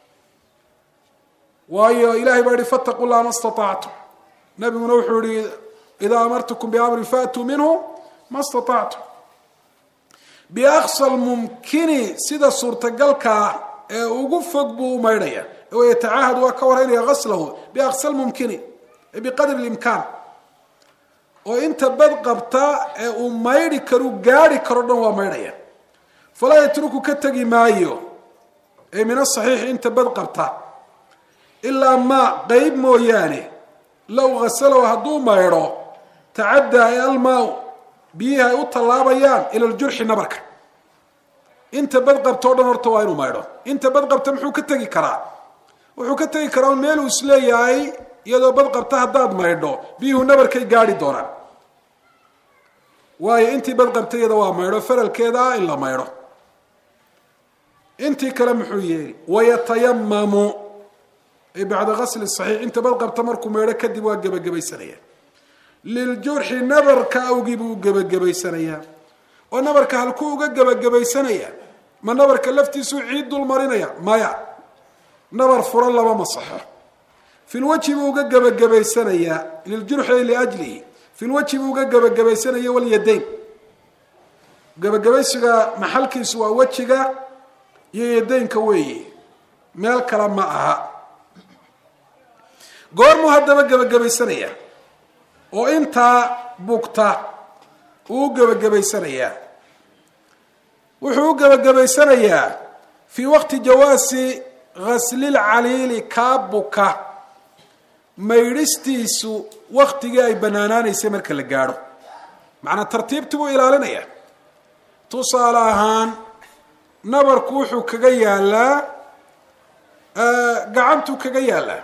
waayo ilahay baa yihi fataquu llaha ma staطactum nabiguna wuxuu yihi idaa amartukum biamrin faatuu minhu ma staطactum biaqsa lmumkini sida suurtagalkaa ee ugu fog buu u maydhaya yatacaahad waa ka waraynaya gaslahu biaqsa lmumkini biqadri limkaan oo inta bad qabta ee uu maydhi karu gaari karo dhan waa maydhaya falaa yatruku ka tegi maayo ee min asaxiixi inta bad qabta ilaa maa qeyb mooyaane low gasalow hadduu maydho tacaddaa ee almaa biyihi ay u tallaabayaan ila ljurxi nabarka inta bad qabta o dhan horta waa inuu maydho inta bad qabta muxuu ka tegi karaa wuxuu ka tegi karaa meel uu isleeyahay iyadoo bad qabta haddaad maydho biyuhu nabarkay gaari doonaan waayo intii bad qabta iyada waa maydho faralkeeda ah in la maydho intii kale muxuu yeeli wayatayamamu ay bacda gasli saxiix inta bad qabta markuu maydho kadib waa gebagabaysanaya liljurxi nabarka awgii buu gebagabaysanayaa oo nabarka halkuu uga gebagabaysanaya ma nabarka laftiisuu ciid dul marinaya maya nabar furan lama masaxo fi lwajhi buu uga gebagabaysanayaa liljurxi liajlihi fi lwajhi buu uga gebagabaysanaya walyadayn gebagabaysiga maxalkiisu waa wejiga iyo yadaynka weeye meel kale ma aha goormuu haddaba gebagabaysanaya oo intaa bugta uu gebagabaysanayaa wuxuu u gebagabaysanayaa fii waqti jawaasi ghaslilcaliili kaa buka maydhistiisu waktigii ay banaanaanaysay marka la gaadho macnaa tartiibtii buu ilaalinayaa tusaale ahaan nabarku wuxuu kaga yaalaa gacantuu kaga yaalaa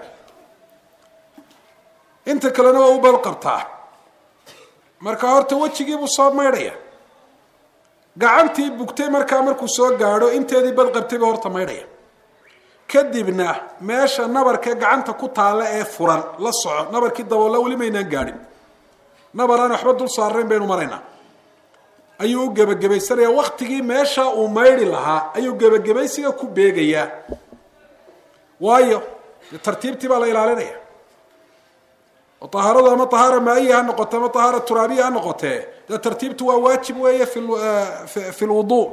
inta kalena waa u bad qabtaa marka horta wejigiibuu soo maydhaya gacantii bugtay markaa markuu soo gaadho inteedii bad qabtayba horta maydhaya kadibna meesha nabarka gacanta ku taala ee furan la soco nabarkii daboola weli maynaan gaadhin nabar aan waxba dul saarayn baynu maraynaa ayuu gabagabaysanaya waqtigii meesha uu mayri lahaa ayuu gabagabaysiga ku beegayaa waayo tartiibtii baa la ilaalinaya oo tahaarada ama tahaara maa'iya ha noqoto ama tahaara turaabiya ha noqotee dee tartiibtu waa waajib weeye fi fi lwuduu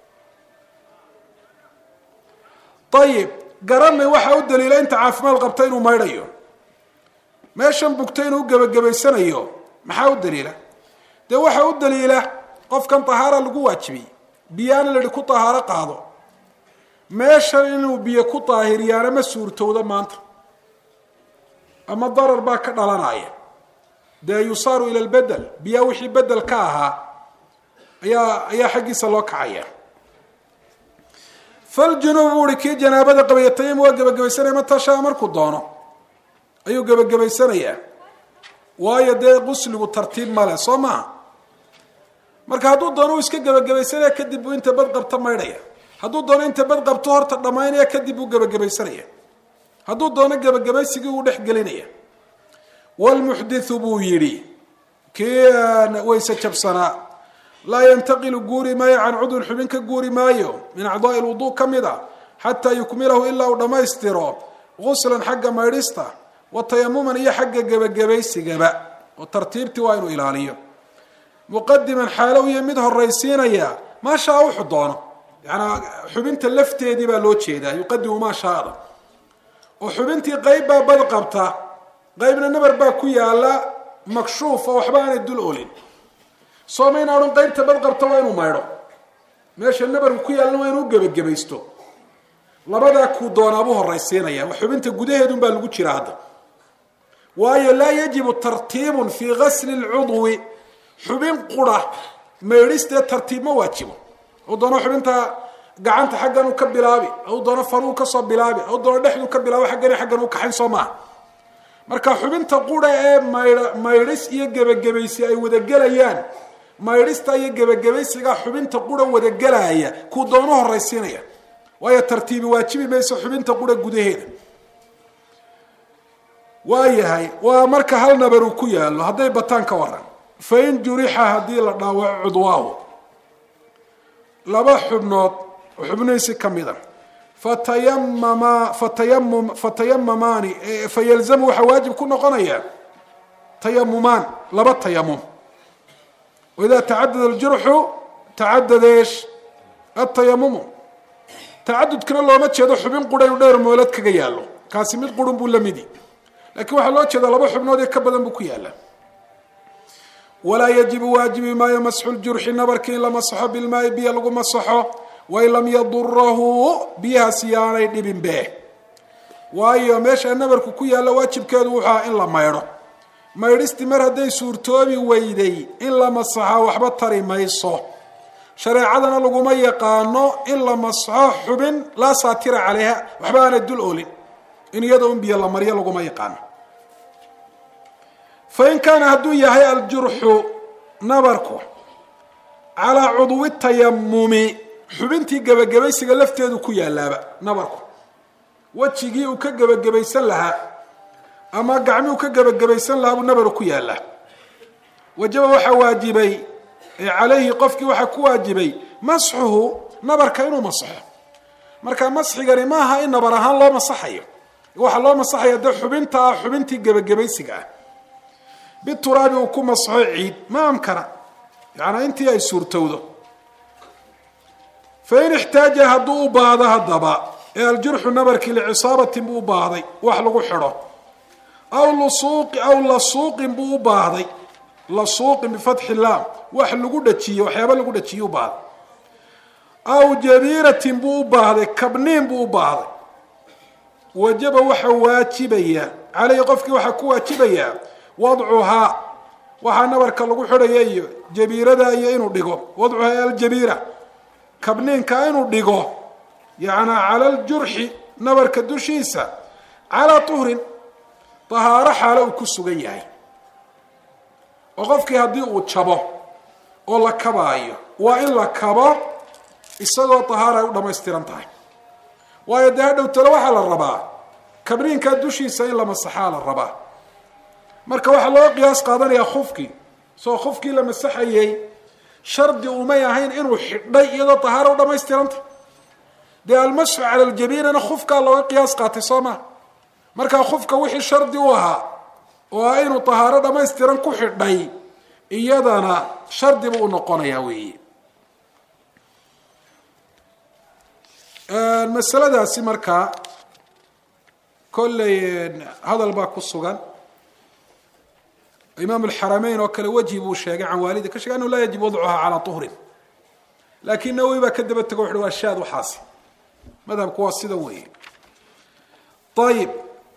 ayib garanay waxa u daliila inta caafimaad qabta inuu maydhayo meeshan bugta inuu gabagabaysanayo maxaa u daliila dee waxa u daliila qofkan tahaara lagu waajibiyey biyaana la yidhi ku tahaaro qaado meeshan inuu biyo ku daahiriyaana ma suurtowda maanta ama darar baa ka dhalanaya dee yusaaru ila lbedel biyaa wixii bedel ka ahaa ayaa ayaa xaggiisa loo kacaya faljunuub buu uhi kii janaabada qabaya tayamum waa gabagabaysanaya matashaa markuu doono ayuu gabagabaysanayaa waayo dee qusligu tartiib male soo maaha marka hadduu doono uu iska gabagabaysanaya kadib buu inta bad qabta maydhaya hadduu doono inta bad qabto horta dhammaynaya kadib buu gabagabaysanaya hadduu doono gabagabaysigii uu dhex gelinaya walmuxdithu buu yidhi kii wayse jabsanaa laa yantaqilu guuri maayo can cudwin xubin ka guuri maayo min acdaai lwuduu ka mid a xataa yukmilahu ilaa uu dhammaystiro guslan xagga maydhista wa tayamuman iyo xagga gebagabaysigaba oo tartiibtii waa inuu ilaaliyo muqadiman xaalo iyo mid horaysiinaya maa shaa wuxuu doono yaanaa xubinta lafteedii baa loo jeedaa yuqadimu maa shaada oo xubintii qayb baa bad qabta qaybna nabar baa ku yaala makshuufa waxba aanay dul olin soo mayna odhan qaybta bad qabta waa inuu maydho meesha nabarku ku yaalna waa inuu gebagabaysto labadaa kuu doonaabuu horaysiinaya xubinta gudaheedun baa lagu jira hadda waayo laa yajibu tartiibun fii gasli lcudwi xubin qura maydhistee tartiib ma waajibo u doono xubinta gacanta xaggan uu ka bilaabi u doono faruu kasoo bilaabi u doono dhexduu ka bilaabo xaggan xaggan uu kaxayn soo maaha marka xubinta qura ee maydh maydhis iyo gebagabaysi ay wadagelayaan maydhista iyo gebagabaysiga xubinta qura wadagelaya kuu doono horaysiinaya waayo tartiibi waajibi mayso xubinta qura gudaheeda waayahay waa marka hal nabar uu ku yaalo hadday bataan ka waran fain jurixa haddii la dhaawaco cudwaahu laba xubnood oo xubnihiisi ka mida fatayamama fatayamum fatayamamaani fayalzamu waxaa waajib ku noqonaya tayamumaan laba tayamum waidaa tacadada aljurxu tacadada eesh atayamumu tacadudkana looma jeedo xubin qura inu dheer moolad kaga yaalo kaasi mid qurun buu la midi lakiin waxaa loo jeeda laba xubnood ee ka badan buu ku yaala walaa yajibu waajibi maayo masxu ljurxi nabarki in la masaxo bilmaai biyo lagu masaxo wain lam yadurahu biyahaasi yaanay dhibin be waayo meesha nabarku ku yaalla waajibkeedu wuxuu aha in la maydho maydhisti mar hadday suurtoobi weyday in la masaxa waxba tari mayso shareecadana laguma yaqaano in la masaxo xubin laa saatira caleyha waxba aanay dul olin in iyada un biyo la maryo laguma yaqaano fain kaana hadduu yahay aljurxu nabarku calaa cudwi tayamumi xubintii gebagabaysiga lafteedu ku yaalaaba nabarku wejigii uu ka gebagabaysan lahaa ama gacmii uu ka gebagabaysan lahaa buu nabaru ku yaalaa wajaba waxaa waajibay calayhi qofkii waxaa ku waajibay masxuhu nabarka inuu masaxo marka masxigani maaha in nabar ahaan loo masaxayo waxaa loo masaxaya dee xubinta ah xubintii gebagabaysiga ah bituraabi uu ku masaxo ciid ma amkana yaani intii ay suurtowdo fain ixtaaja hadduu u baahdo haddaba ee aljurxu nabarkii licisaabatin buu u baahday wax lagu xidho aw lusuuqi aw lasuuqin buu u baahday lasuuqin bifatxi laam wax lagu dhajiyo waxyaaba lagu dhajiyo u baahday aw jabiiratin buu u baahday kabniin buu u baahday wajaba waxaa waajibaya caleyhi qofkii waxaa ku waajibayaa wadcuhaa waxaa nabarka lagu xidhaya iyo jabiirada iyo inuu dhigo wadcuhaa aljabiira kabniinka inuu dhigo yani cala aljurxi nabarka dushiisa calaa tuhrin tahaaro xaalo uu ku sugan yahay oo qofkii haddii uu jabo oo la kabaayo waa in la kabo isagoo tahaara ay u dhamaystiran tahay waayo dee hadhow talo waxaa la rabaa kabniinkaa dushiisa in la masaxaa la rabaa. marka waxaa loo qiyaas qaadanayaa khufkii, soo khufkii la masaxayey shardi umay ahayn inuu xidhay iyadoo tahaaro u dhamaystiranta. dee almasxu cala aljabiinana khufkaa looga qiyaas qaatay soo maa. markaa khufka wixii shardi u ahaa oo ah inuu tahaaro dhamaystiran ku xidhay iyadana shardi buu u noqonayaa weeye. masaladaasi markaa kolley hadal baa ku sugan. imaam alxarameyn oo kale wejhi buu sheegay can waalidi ka sheegay annahu laa yajib wadcuhaa calaa tuhrin, laakiin nawowi baa ka daba tego wuxuhi waa shaad waxaasi, madhabku waa sida weeye. ayib,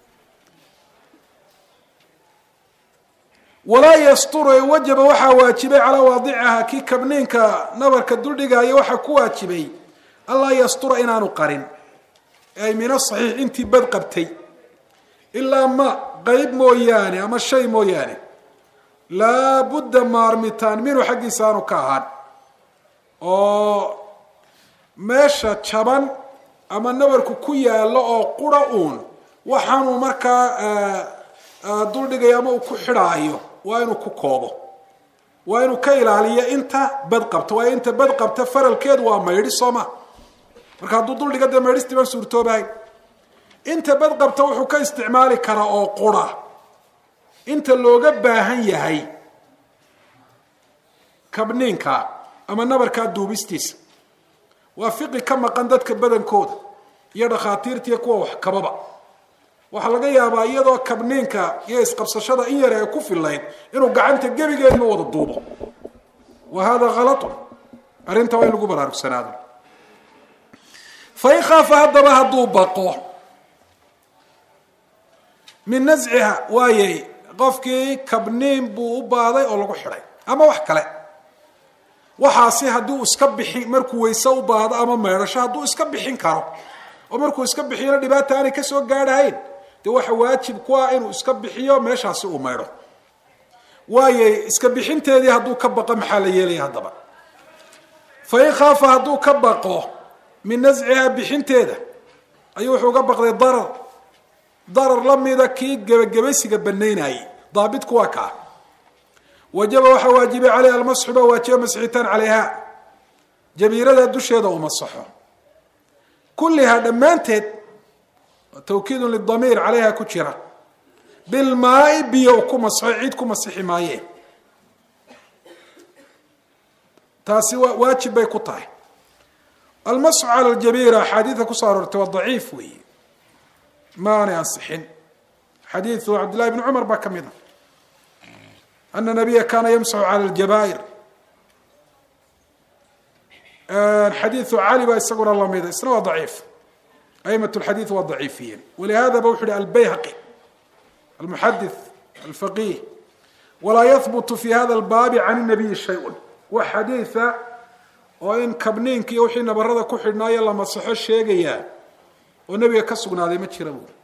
walaa yasturu ee wajaba waxaa waajibay calaa waadicihaa kii kabniinka nabarka duldhigaaya waxaa ku waajibay anlaa yastura inaanu qarin, ay min asaxiix intii bad qabtay, ilaa ma qeyb mooyaane ama shay mooyaane laa budda maarmitaan minhu xaggiisa aanu ka ahaan, oo meesha jaban ama nabarku ku yaallo oo qura uun waxaanuu markaa duldhigaya ama uu ku xidhaayo waa inuu ku koobo, waa inuu ka ilaaliyo inta bad qabta. waayo inta bad qabta faralkeedu waa maydhi sooma, marka hadduu duldhiga dee maydhistii baan suurtoobahay. inta bad qabta wuxuu ka isticmaali karaa oo qura inta looga baahan yahay kabniinka ama nabarkaa duubistiisa. waa fiqi ka maqan dadka badankooda iyo dhakhaatiirtiiyo kuwa wax kababa. waxaa laga yaabaa iyadoo kabniinka iyo isqabsashada in yar ee ku fillayn inuu gacanta gebigeedma wada duubo, wa hada halatun. arrinta waa in lagu baraarugsanaado. fain khaafa haddaba hadduu baqo min nasciha, waayay qofkii kabniin buu u baaday oo lagu xidhay ama wax kale, waxaasi haddii uu iska bixi markuu weyse u baahdo ama meedhasho hadduu iska bixin karo oo markuu iska bixiyona dhibaata aanay kasoo gaadhahayn, dee waxa waajib ku ah inuu iska bixiyo meeshaasi uu maydho. waayay iska bixinteedii hadduu ka baqo maxaa la yeelaya haddaba? fain khaafa hadduu ka baqo min nasciha bixinteeda ayuu wuxuu uga baqday darar darar lamida kii gebagabaysiga banaynayay. daabitku waa kaa wajaba waxaa waajibay caleyha almasxu baa waajiba masxitaan calayha, jabiirada dusheeda uu masaxo, kullihaa dhammaanteed tawkiidun lidamiir calayha ku jira, bilmaai biyo ku masaxo, ciid ku masixi maaye. taasi waajib bay ku tahay. almasxu cala aljabiira axaadiida kusoo aroortay waa daciif weeye, ma aanay ansixin. xadiidu cabdillahi bni cumar baa ka mid a ana nabiya kaana yamsaxu cala aljabaa'ir. xadiidu cali baa isaguna lamida, isna waa daciif. a'imat lxadiid waa daciifiyiin. walihadaba wuxu uhi albayhaqi almuxadith alfaqih walaa yahbutu fi hada albaabi can nabiyi shay-un. wax xadiida oo in kabniinka iyo wixii nabarada ku xidhnaayo la masaxo sheegayaa oo nebiga ka sugnaaday ma jira buuri.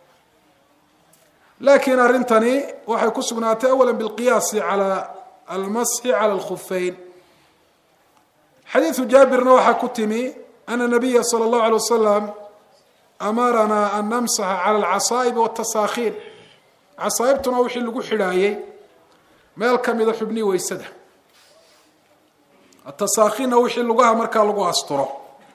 laakiin arrintani waxay ku sugnaatay awala bilqiyaasi cala almasxi cala alkhufeyn. xadiidu jaabirna waxaa ku timi ana nabiya sala allahu alay wasalam amaranaa an namsaxa cala alcasaa'ibi watasaakhiin. casaa'ibtuna wixii lagu xidhaayey meel kamida xubnii weysada, atasaakhiinna wixii lugaha markaa lagu asturo.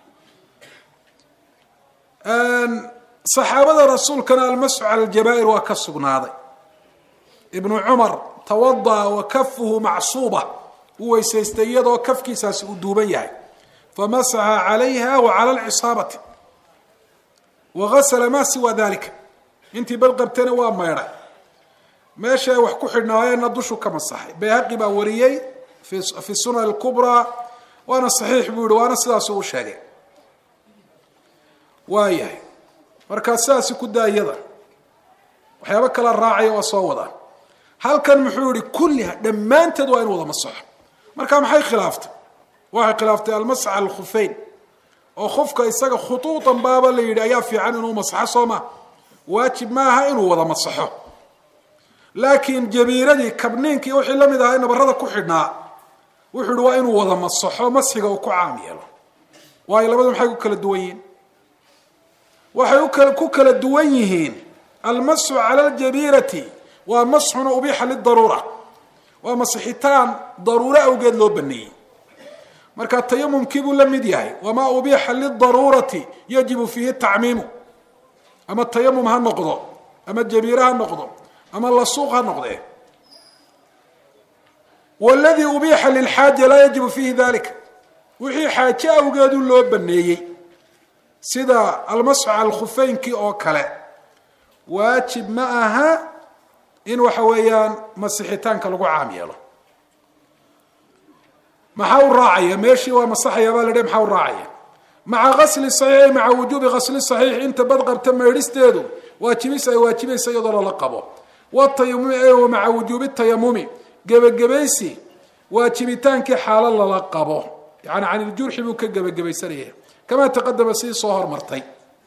saxaabada rasuulkana almasxu cala aljabaa'ir waa ka sugnaaday. ibnu cumar tawada'a wa kafuhu macsuuba, uu weysaystay iyadoo kafkiisaasi uu duuban yahay, famasaxa calayha wa cala alcisaabati wagasala maa siwa dalika. intii badqabtana waa maydhay, meesha ay wax ku xidhnaayeenna dushu ka masaxay. bayhaqi baa wariyey fi sunan alkubraa, waana saxiix buu yihi, waana sidaasuu u sheegay. waayahay markaa sidaasi ku daayada waxyaabo kala raacaya waa soo wadaan. halkan muxuu yihi kulliha dhammaanteed waa in wada masaxo. markaa maxay khilaaftay? waxay khilaaftay almasx cala alkhufeyn, oo khufka isaga khutuutan baaba la yidhi ayaa fiican inuu masaxo soo ma, waajib maaha inuu wada masaxo. laakiin jabiiradii kabniinkii wixii lamid ahaa nabarada ku xidhnaa wuxuu yihi waa inuu wada masaxo, masxiga uu ku caam yeelo. waayo labadu maxay ku kala duwan yihiin? waxay ku kala duwan yihiin almasxu cala aljabiirati waa masxuna ubiixa lidaruura waa masixitaan daruuro awgeed loo baneeyey marka tayamumkii buu la mid yahay wamaa ubiixa lidaruurati yajibu fiihi tacmiimu ama tayamum ha noqdo ama jabiire ha noqdo ama lasuuq ha noqdee waladii ubiixa lilxaaja laa yajibu fiihi dalika wixii xaaje awgeedu loo baneeyey sida almasxu cala alkhufeynkii oo kale waajib ma aha in waxa weeyaan masixitaanka lagu caam yeelo maxaa u raacaya meeshii waa masaxaya baa la dhe maxaa u raacaya maca gasli saxiixi maca wujuubi gasli saxiix inta bad qabta maydhisteedu waajibis ay waajibaysa iyadoo lala qabo watayamumi e maca wujuubi tayamumi gebagabaysi waajibitaankii xaalo lala qabo yani can iljurxi buu ka gebagabaysanaya kamaa taqadama sidii soo hormartay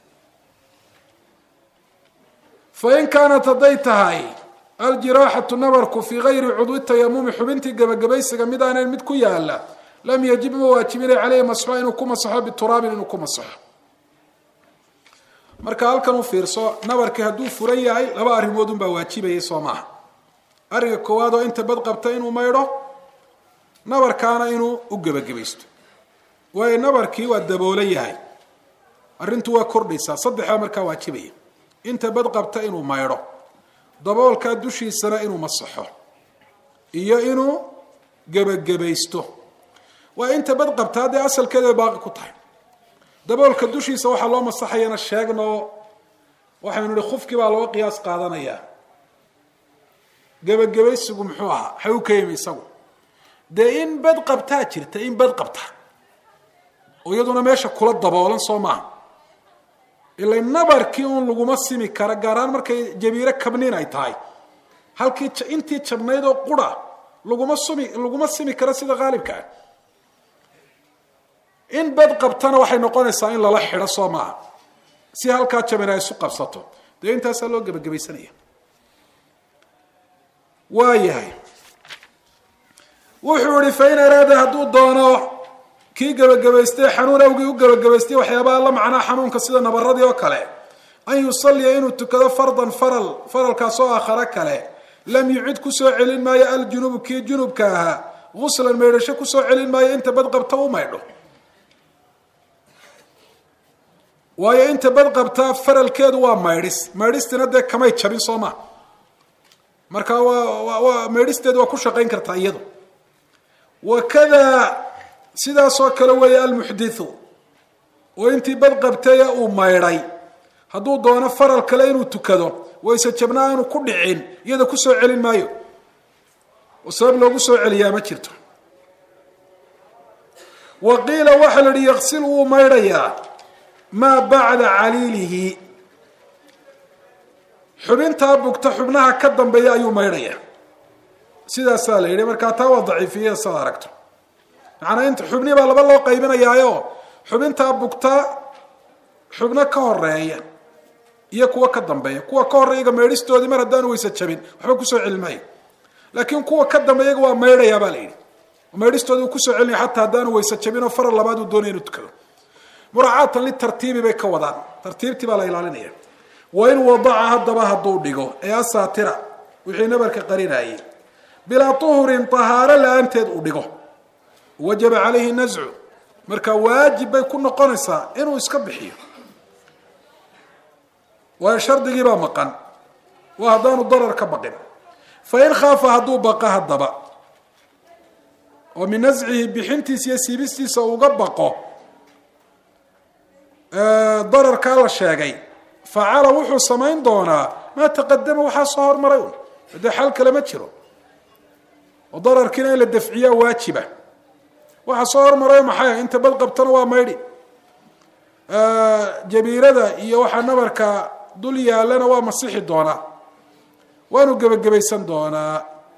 fain kaanat hadday tahay aljiraaxatu nabarku fii gayri cudwi tayamumi xubintii gebagabaysiga mid aanan mid ku yaala lam yajib ma waajibinay caleyhi masxo inuu ku masaxo bituraabin inuu ku masaxo marka halkan u fiirso nabarkii hadduu furan yahay laba arrimood un baa waajibayay soo maaha arringa koowaad oo inta bad qabta inuu maydho nabarkaana inuu u gebagabaysto waayo nabarkii waa daboolan yahay arrintu waa kordhaysaa saddexdaa markaa waajibaya inta bad qabta inuu maydho daboolkaa dushiisana inuu masaxo iyo inuu gebagabaysto waa inta bad qabtaa dee asalkeeda baaqi ku tahay daboolka dushiisa waxaa loo masaxayana sheegno waxaynu nihi khufkii baa loo qiyaas qaadanayaa gebagabaysigu muxuu ahaa waxay u ka yimi isagu dee in bad qabtaa jirta in bad qabta oo iyaduna meesha kula daboolan soo maaha ila nabarkii un laguma simi kara gaaraan markay jabiire kabniin ay tahay halkii intii jabnayd oo qura laguma sumi laguma simi kara sida qaalibka ah in bad qabtana waxay noqonaysaa in lala xidho soo maaha si halkaa jabina ay isu qabsato dee intaasaa loo gebagabaysanaya waayahay wuxuu ihi fain araada hadduu doono kii gebagabaystay xanuun awgii u gebagabaystay waxyaabaha la macnaa xanuunka sida nabaradii oo kale an yusalliya inuu tukado fardan faral faralkaasoo aakhare kale lam yucid kusoo celin maayo aljunubu kii junubka ahaa guslan maydhasho kusoo celin maayo inta bad qabta u maydho waayo inta bad qabta faralkeedu waa maydhis maydhistina dee kamay jabin soo maa marka waa maydhisteedu waa ku shaqayn kartaa iyadu wakada sidaasoo kale weeye almuxdithu oo intii bad qabtay uu maydhay hadduu doono faral kale inuu tukado wayse jabnaa aanu ku dhicin iyada kusoo celin maayo oo sabab loogu soo celiyaa ma jirto wa qiila waxaa la yihi yaqsil wuu maydhayaa maa bacda caliilihi xubintaa bugta xubnaha ka dambeeya ayuu maydhayaa sidaasaa la yidhi markaa taa waa daciifiya saad aragto macnaa inta xubni baa laba loo qaybinayaayo xubintaa bugta xubno ka horeeya iyo kuwa ka dambeeya kuwa ka horeeyaga maydhistoodii mar haddaanu waysa jabin waxba kusoo celin maayo laakiin kuwa ka dambeeyaga waa maydhayaa baa la yidhi maydhistoodii uu kusoo celinaya xataa haddaanu waysa jabin oo faral labaad uu doonaya inuu tukado muracaatan litartiibi bay ka wadaan tartiibtii baa la ilaalinaya wa in wadaca haddaba hadduu dhigo ee asaatira wixii nabarka qarinayay bilaa tuhurin tahaaro la-aanteed uu dhigo wajaba calayhi nascu marka waajib bay ku noqonaysaa inuu iska bixiyo waayo shardigii baa maqan waa haddaanu darar ka baqin fain khaafa hadduu baqa haddaba oo min nascihi bixintiisa iyo siibistiisa uga baqo dararkaa la sheegay facala wuxuu samayn doonaa maa taqadama waxaa soo hormaray un hadee xal kale ma jiro oo dararkiina in la dafciyaa waajiba waxaa soo hormaray maxay inta bad qabtana waa maydhi jabiirada iyo waxaa nabarka dul yaalana waa masixi doonaa waanu gebagabaysan doonaa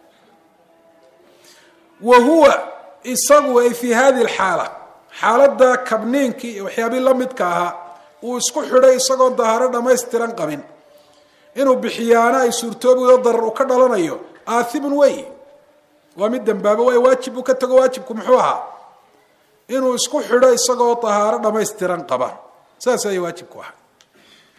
wa huwa isagu ay fi hadi alxaala xaaladda kabniinkii iyo waxyaabii la midka ahaa uu isku xidhay isagoo dahaaro dhamaystiran qabin inuu bixiyaana ay suurtoobido darar uu ka dhalanayo aathimun wey waa mid dambaabo way waajib uu ka tago waajibku muxuu ahaa inuu isku xidho isagoo dahaaro dhamaystiran qaba saas ayay waajibku ahaa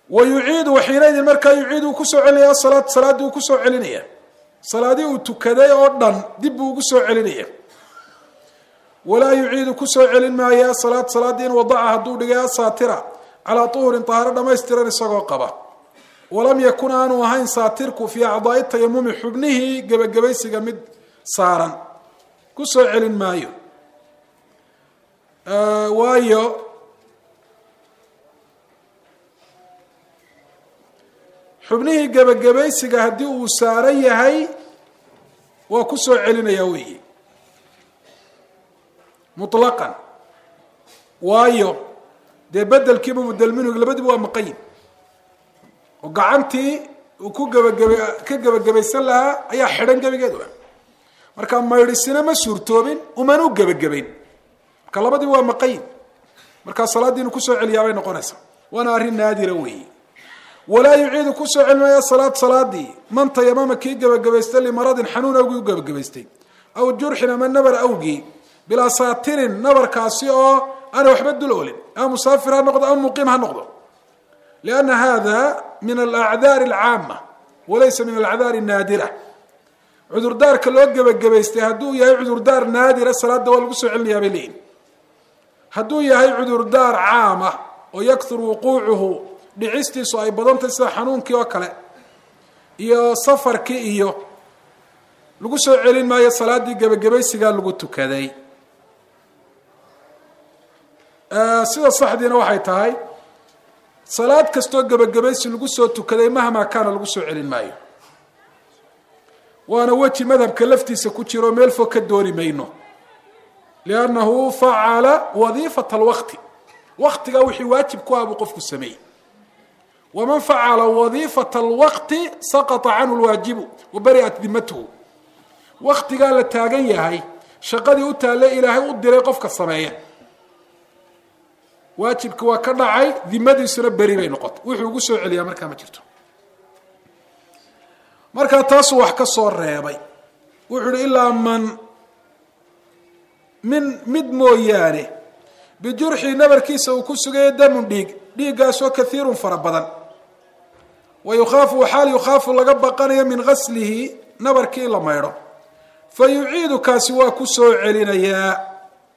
ويعيد وحينئذ markaa يعيid ku soo celinaya salaad salaadii ku soo celinaya salaadii uu tukaday oo dhan dib uu ugu soo celinaya ولا يعيد ku soo celin maaya salaad salaadii in wadaca haduu dhigay saatira ala طهر طهارة dhamaystiran isagoo qaba ولم يكن أنه هين ساترك في أعضاء التيمم حبنه جبجبيسك مد صارا كسر علم مايو آه وايو حبنه جبجبيسك هدي وساري هاي وكسر علم يوي مطلقا وايو ده بدل كيبو بدل منه لبدي بوا مقيم وقعنتي وكو جبجب كجبجبيسن لها أي حرن جبجدوا مركا ما يرسينا ما سورتوبين وما نو جبجبين كلامدي هو مقيم مركا صلاة دين كسر عليا بين قناصة وأنا أرين نادي روي ولا يعيد كسر علم يا صلاة صلاة دي من تيمم كي جبجبيستن لمرض حنون أو جبجبيستين أو جرح من نبر أوجي بلا ساتر نبر كاسيو أنا وحبد الأولين أو مسافر هالنقطة أو مقيم هالنقطة لأن هذا من الأعذار العامة وليس من الأعذار النادرة عذر دار كلو جبجبيستي هدو يا عذر دار نادرة الصلاة دول قصو عليا بلين هدو يا عذر دار عامة ويكثر وقوعه لعستي صايب بدن تسا حنون كي وكلا يا سفر كي إيو لقصو علين ما يا صلاة دي جبجبيستي قال لقو تكذي آه سيدة صح دينا waxay tahay salaad kasto gabagabaysi lagu soo tukaday mahma kana lagu soo celin maayo waana waji madhabka laftiisa ku jiro meel fog ka doori mayno lianahu fa'ala wadifata alwaqti waqtiga wixii waajib ku abu qofku sameey waman fa'ala wadifata alwaqti saqata anhu alwajib wa bari'at dimatuhu waqtiga la taagan yahay shaqadii u taale ilaahay u diray qofka sameeya واجبك وكدعي ذمدي سنه بري bay noqoto wuxuu ugu soo celiyaa marka ma jirto marka taas wax ka soo reebay wuxuu ilaa man min mid mooyaane bijurxi nabarkiisa uu ku sugay dam dhiig dhiigaas oo kathirun farabadan ويخاف حال يخاف laga baqanayo min ghaslihi nabarkii la meedo fayuciidu kaasi waa ku soo celinaya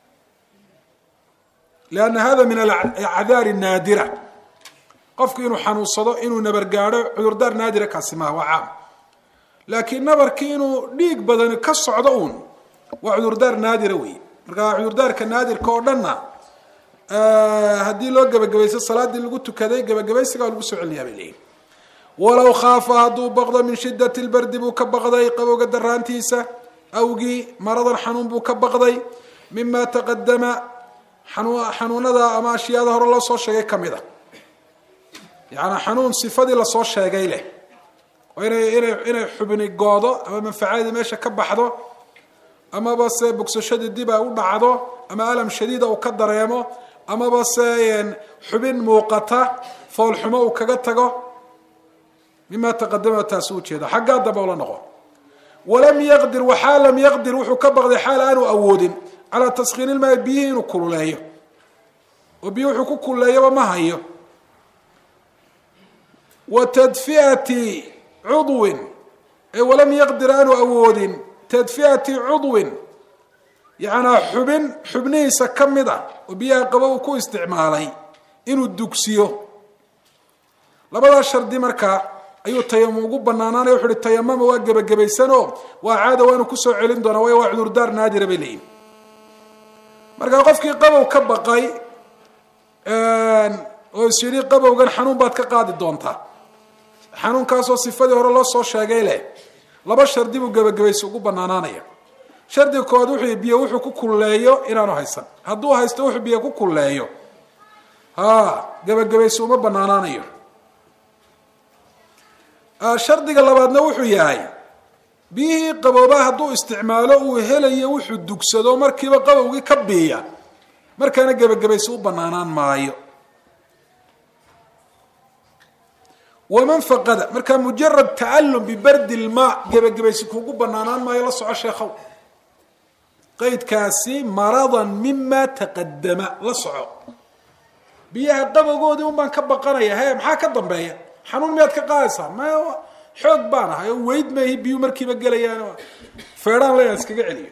لأن هذا من الأعذار النادرة قفك إنه حنوصده إنه نبرجاره عذردار نادرة كاسمه وعام لكن نبرك إنه ليك بدن كالصعدون وعذردار نادر وي عذردار كنادر كordana هدي لو جبجبيس الصلاة دي اللي قلت كذا جبجبيس قالوا بسوا عليها بالليل ولو خاف هذو بغض من شدة البرد بوك بغضي قبو قدران تيسة أوجي مرض حنون بوك بغضي مما تقدم حنو حنونada ama ashiyada hore la soo sheegay kamida yaana xanuun sifadii la soo sheegay leh oo inay inay inay xubni goodo ama manfaacada meesha ka baxdo ama bas bogsashada dib ay u dhacdo ama alam shadiid oo ka dareemo ama bas xubin muuqata fool xumo uu kaga tago mima taqaddama taasuu jeeda xagga daba la noqo ولم يقدر وحال لم يقدر وحو كبغد حال انه اودين على تسخين الماء بيه كللايو وبيه وحو كللايو ما هيو وتدفئه عضو ولم يقدر انه اودين تدفئه عضو يعني حبن حبنيسا كميدا وبيه قبو كو استعمالي انه دكسيو لبدا شردي marka ayuu tayamum ugu banaanaanay wuxuu tayamum waa gabagabaysano waa caado waanu ku soo celin doona way waa cudur daar naadir baleey marka qofkii qabow ka baqay een oo sidii qabowgan xanuun baad ka qaadi doontaa xanuunkaas oo sifadii hore loo soo sheegay leh laba shardi buu gabagabayso ugu banaanaanaya shardi kood wuxuu biyo wuxuu ku kulleeyo inaanu haysan hadduu haysto wuxuu biyo ku kulleeyo ha gabagabayso uma banaanaanayo shardiga labaadna wuxuu yahay bihi qabooba haduu isticmaalo uu helayo wuxuu dugsado markiiba qabowgi ka biya markaana gabagabayso u banaanaan maayo waman faqada marka mujarrad ta'allum bi bard al-ma gabagabayso kugu banaanaan maayo la soco sheekhow qaydkaasi maradan mimma taqaddama la soco biyaha qabowgoodii un baan ka baqanaya he maxaa ka dambeeya xanuun miyaad ka qaadaysaa ma xoog baan ahay oo weyd maahi biyuu markiiba gelayaan feedhaan leeyaan iskaga celiyo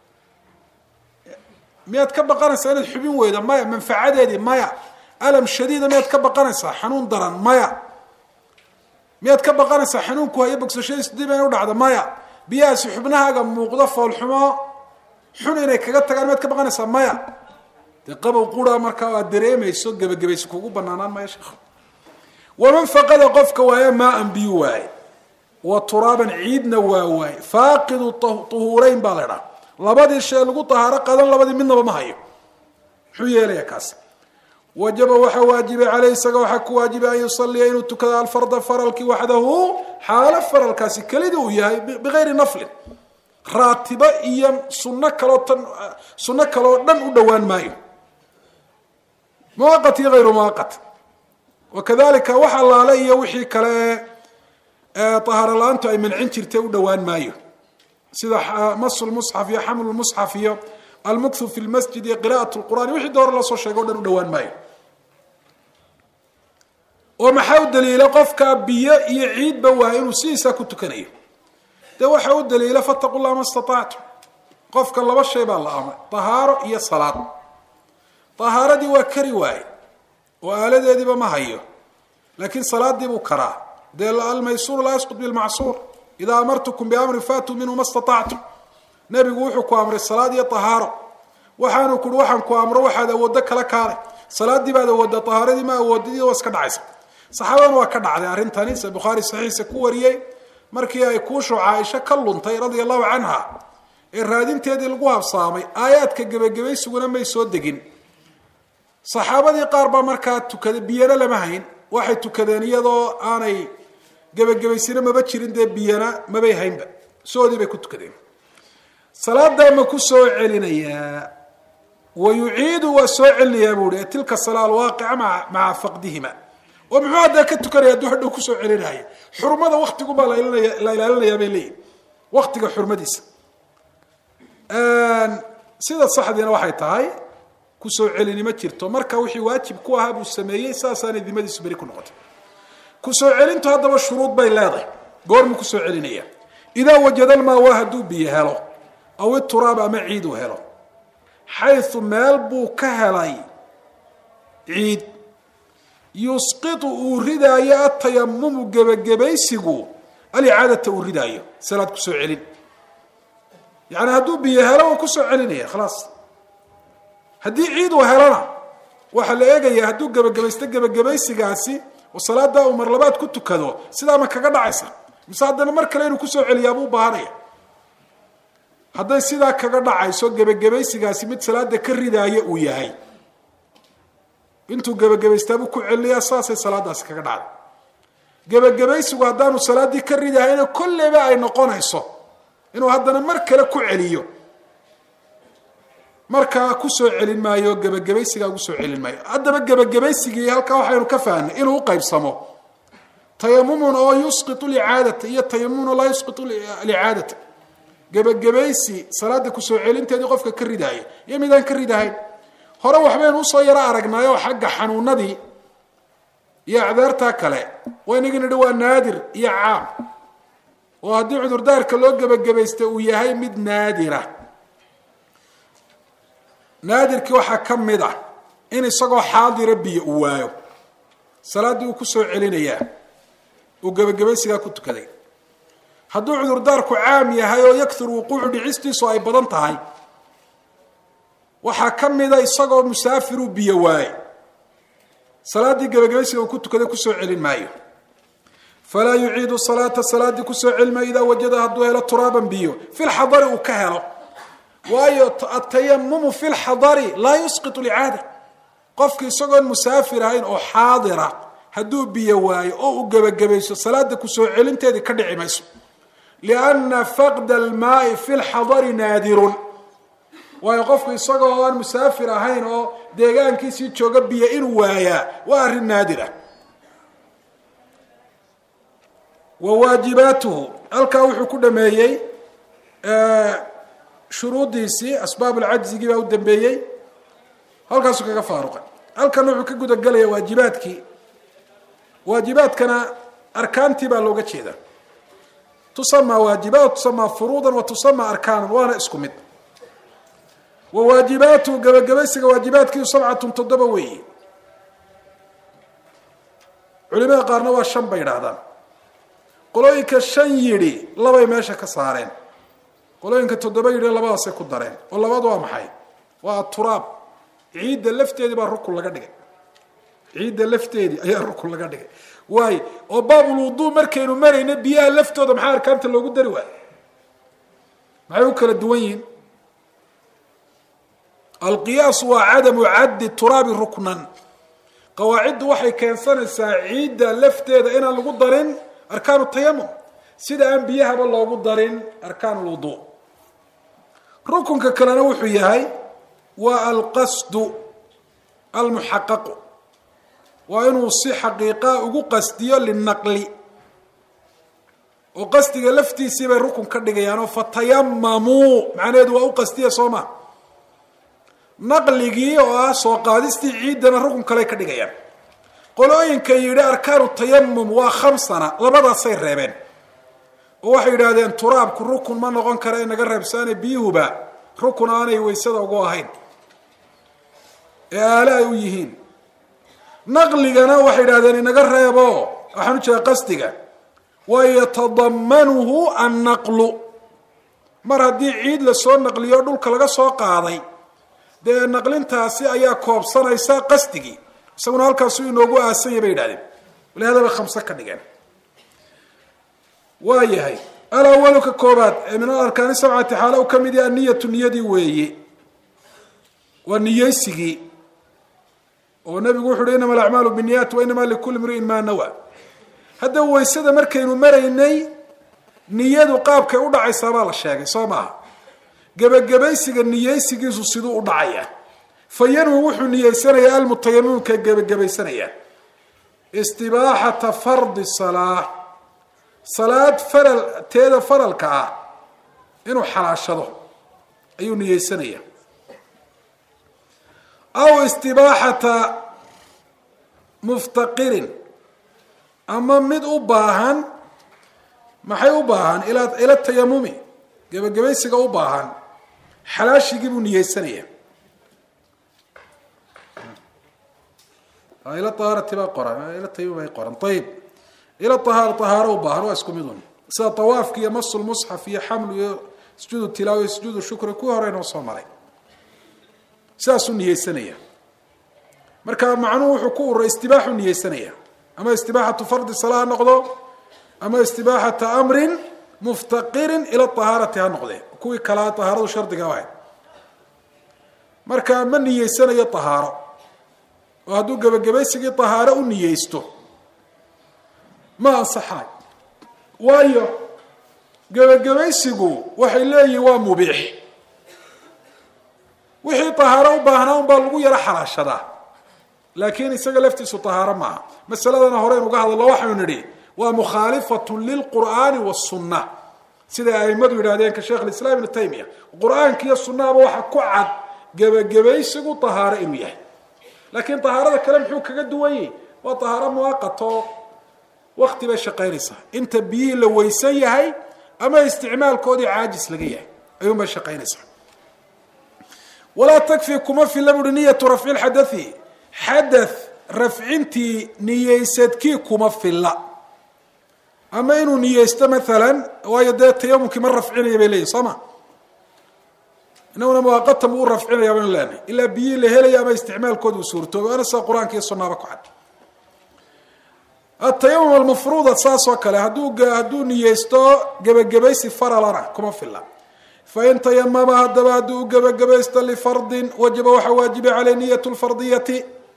miyaad ka baqanaysaa inaad xubin weyda maya manfacadeedii maya alam shadiida miyaad ka baqanaysaa xanuun daran maya miyaad ka baqanaysaa xanuunku hayo bogsashadiisu dib inay u dhacdo maya biyahaasi xubnahaaga muuqdo foolxumo xun inay kaga tagaan miyaad ka baqanaysaa maya dee qabow qura markaa aad dareemayso gebagabaysi kugu banaanaan maya sheekh waman faqada qofka waaye maa-an biyu waaye wa turaaban ciidna waa waaye faaqidu tuhuureyn baa la idhaha labadii shay lagu tahaaro qadan labadii midnaba ma hayo muxuu yeelaya kaas wajaba waxaa waajibay caleyh isaga waxaa ku waajibay an yusaliya inuu tukado alfarda faralkii waxdahu xaalo faralkaasi kelida uu yahay bigayri naflin raatibo iyo sunno kaloo tan sunno kaloo dhan u dhowaan maayo muwaqat iyo hayru muwaqat wakadalika wax allaale iyo wixii kale tahaaro la-aantu ay mancin jirtay u dhowaan maayo sida masu lmusxaf iyo xamlu lmusxaf iyo almukthu fi lmasjid iyo qira'at lqur'an wixii doore lasoo sheegay o dhan u dhowaan maayo oo maxaa u daliila qofka biyo iyo ciidba waa inuu sidiisaa ku tukanayo dee waxaa u daliila fataqu llah ma statactum qofka laba shay baa la amray tahaaro iyo salaad tahaaradii waa kari waaye oo aaladeediiba ma hayo laakiin salaadii buu karaa dee almaysuur laa yasqut bilmacsuur idaa amartukum biamrin faatuu minhu ma statactum nebigu wuxuu ku amray salaad iyo tahaaro waxaanu kuhi waxaan ku amro waxaad awooddo kala kaalay salaadii baad awoodda tahaaradii ma awoodid waa iska dhacaysa saxaabadana waa ka dhacday arrintani se bukhaari saxiixa ku wariyey markii ay kuushu caaisha ka luntay radia allahu canha ee raadinteedii lagu habsaamay aayaadka gebagabaysuguna may soo degin saxaabadii qaar baa markaa tukaday biyana lama hayn waxay tukadeen iyadoo aanay gebagabaysina maba jirin dee biyana mabay haynba soodii bay ku tukadeen salaadaa ma ku soo celinayaa wa yuciidu waa soo celinayaa buu hi tilka salaa alwaaqica maa maca faqdihima oo muxuu haddaa ka tukanaya hadduu hadhow kusoo celinaya xurmada waktiguba la ilaalinayaa bay leeyihin waktiga xurmadiisa sida saxdiina waxay tahay kusoo celini ma jirto marka wixii waajib ku ahaa buu sameeyey saasaanay dimadiisu beri ku noqotay kusoo celintu haddaba shuruud bay leedahay goormuu kusoo celinaya idaa wajada lmaa waa hadduu biyo helo aw ituraab ama ciid uu helo xayu meel buu ka helay ciid yusqitu uu ridaayo atayamumu gebagabaysigu alicaadata uu ridaayo salaad kusoo celin yani hadduu biyo helo uu kusoo celinaya khalaas haddii ciid uu helona waxaa la eegayaa hadduu gebagabaysto gebagabaysigaasi oo salaadaa uu mar labaad ku tukado sidaa ma kaga dhacaysa mise haddana mar kale inuu kusoo celiyaabuu ubaahanaya hadday sidaa kaga dhacayso gebagabaysigaasi mid salaada ka ridaayo uu yahay intuu gebagabaystaabuu ku celinayaa saasay salaadaasi kaga dhacday gebagabaysigu haddaanu salaaddii ka ridahayna kolleyba ay noqonayso inuu haddana mar kale ku celiyo markaa kusoo celin maayo gebagabaysigaa kusoo celin maayo haddaba gebagabaysigii halkaa waxaynu ka fahnay inuu uqaybsamo tayamumun oo yusqitu licaadata iyo tayamumun oo laa yusqitu licaadata gebagabaysi salaada kusoo celinteedii qofka ka ridaaya iyo midaan ka ridahayn hore waxbaynu usoo yaro aragnaayo xagga xanuunadii iyo acdaartaa kale waynagi nidhi waa naadir iyo caam oo haddii cudurdaarka loo gebagabaysta uu yahay mid naadira naadirkii waxaa ka mid ah in isagoo xaadira biyo uu waayo salaaddii uu kusoo celinayaa uu gebagabaysigaa ku tukaday hadduu cudurdaarku caam yahay oo yakthur wuquucu dhicistiisu ay badan tahay waxaa ka mida isagoo musaafiruu biyo waaye salaaddii gebagabaysiga uu ku tukaday kusoo celin maayo falaa yuciidu salaata salaaddii kusoo celin maayo idaa wajada hadduu helo turaaban biyo fi lxadari uu ka helo waayo atayamumu fi lxadari laa yusqitu licaada qofki isagoon musaafir ahayn oo xaadira hadduu biyo waayo oo uu gebagabayso salaada kusoo celinteedii ka dhici mayso lianna faqda almaai fi lxadari naadirun waayo qofku isagoo aan musaafir ahayn oo deegaankiisii jooga biyo inuu waayaa waa arrin naadira wa waajibaatuhu halkaa wuxuu ku dhameeyey shuruudiisii asbaab alcajzigii baa u dambeeyey halkaasuu kaga faaruqay halkan wuxuu ka guda galaya waajibaadkii waajibaadkana arkaantii baa looga jeeda tusamaa waajibaat tusamaa furuudan wa tusamaa arkaanan waana isku mid wa waajibaatu gabagabaysiga waajibaadkiisu sabcatun toddoba weeye culimada qaarna waa shan bay idhaahdaan qolooyinka shan yidhi labay meesha ka saareen qolooyinka toddoba yidhi labadaasay ku dareen oo labadu waa maxay waa aturaab ciidda lafteedii baa rukun laga dhigay ciidda lafteedii ayaa rukun laga dhigay waayo oo baabul wuduu markaynu marayna biyaha laftooda maxaa arkaanta loogu dari waay maxay u kala duwan yihiin alqiyaas waa cadamu caddi turaabi ruknan qawaaciddu waxay keensanaysaa ciidda lafteeda inaan lagu darin arkaanu tayamum sida aan biyahaba loogu darin arkaan lwuduu rukunka kalena wuxuu yahay waa alqasdu almuxaqaqu waa inuu si xaqiiqa ugu qasdiyo linaqli oo qasdiga laftiisii bay rukun ka dhigayaanoo fatayamamuu macnaheedu waa u qasdiya soo ma naqligii oo ah soo qaadistii ciiddana rukun kale ka dhigayaan qolooyinka yidhi arkaanu tayamum waa khamsana labadaasay reebeen oo waxay yidhaahdeen turaabku rukun ma noqon kara inaga reebsaane biyuhuba rukun aanay waysada ugu ahayn ee aale ay u yihiin naqligana waxay yidhahdeen inaga reebo waxaan u jeeda qasdiga wa yatadamanuhu annaqlu mar haddii ciid lasoo naqliyo dhulka laga soo qaaday dee naqlintaasi ayaa koobsanaysa qasdigii isaguna halkaasuu inoogu aasanya bay yidhahdeen walihada bay khamse ka dhigeen waa yahay alawalu ka koobaad ee min alarkaani sabcati xaala u ka mid yaha aniyatu niyadii weeye waa niyeysigii oo nabigu wuxu uhi inama alacmaalu binniyaat wa inama likuli mri'in maa nawa hadda waysada markaynu maraynay niyadu qaabkay u dhacaysaa baa la sheegay soo maaha gebagabaysiga niyeysigiisu siduu u dhacaya fa yanwi wuxuu niyeysanayaa almutayamimka gebagabaysanaya istibaaxata fardi salaa salaad faral teeda faralka ah inuu xalaashado ayuu niyeysanaya aw istibaaxata muftaqirin ama mid u baahan maxay u baahan ila ila tayamumi gebagabaysiga u baahan xalaashigii buu niyeysanaya ila tahaarati baa qoran ila tayamum ay qoran ayib ila tahaara tahaaro u baahan waa isku midun sida tawaafki iyo masul musxaf iyo xamlu iyo sujuudu tilaawa iyo sujuudu shukri kuwii hore inoo soo maray sidaasuu niyeysanaya marka macnuhu wuxuu ku ururay istibaaxu niyeysanaya ama istibaaxatu fardi salaa ha noqdo ama istibaaxata amrin muftaqirin ila tahaarati ha noqde kuwii kalaa tahaaradu shardiga ahayd marka ma niyeysanayo tahaaro oo hadduu gebagabaysigii tahaaro u niyeysto ma ansaxay waayo gebagabaysigu waxay leeyihin waa mubiix wixii tahaaro u baahnaa un baa lagu yaro xalaashadaa laakiin isaga laftiisu tahaaro maaha masaladana hore inuga hadallo waxaynu nidhi waa mukhaalifatun lilqur'aani wasunna siday aimadu yidhahdeen ka sheekh alislaam ibnu taymiya qur-aanka iyo sunnahaba waxa ku cad gebagabaysigu tahaaro inuu yahay laakiin tahaarada kale muxuu kaga duwan yahay waa tahaaro muwaqato wakti bay shaqaynaysaa inta biyihii la weysan yahay ama isticmaalkoodii caajis laga yahay ayuun bay shaqaynaysaa walaa takfi kuma filla buuhi niyatu rafci lxadathi xadath rafcintii niyeysadkii kuma filla ama inuu niyeysto maalan waayo dee tayamumkii ma rafcinaya bay leeyihin soo ma inaguna muwaaqatan buu u rafcinaya baynu leenahay ilaa biyihii la helaya ama isticmaalkoodi u suurtooba ana sida qur-aanka iyo sunnaaba ku cad atayamum almafruuda saas oo kale hadduu hadduu niyeysto gebagabaysi faralana kuma filla fain tayamama haddaba hadduu u gebagabaysto lifardin wajaba waxaa waajibay caley niyat lfardiyati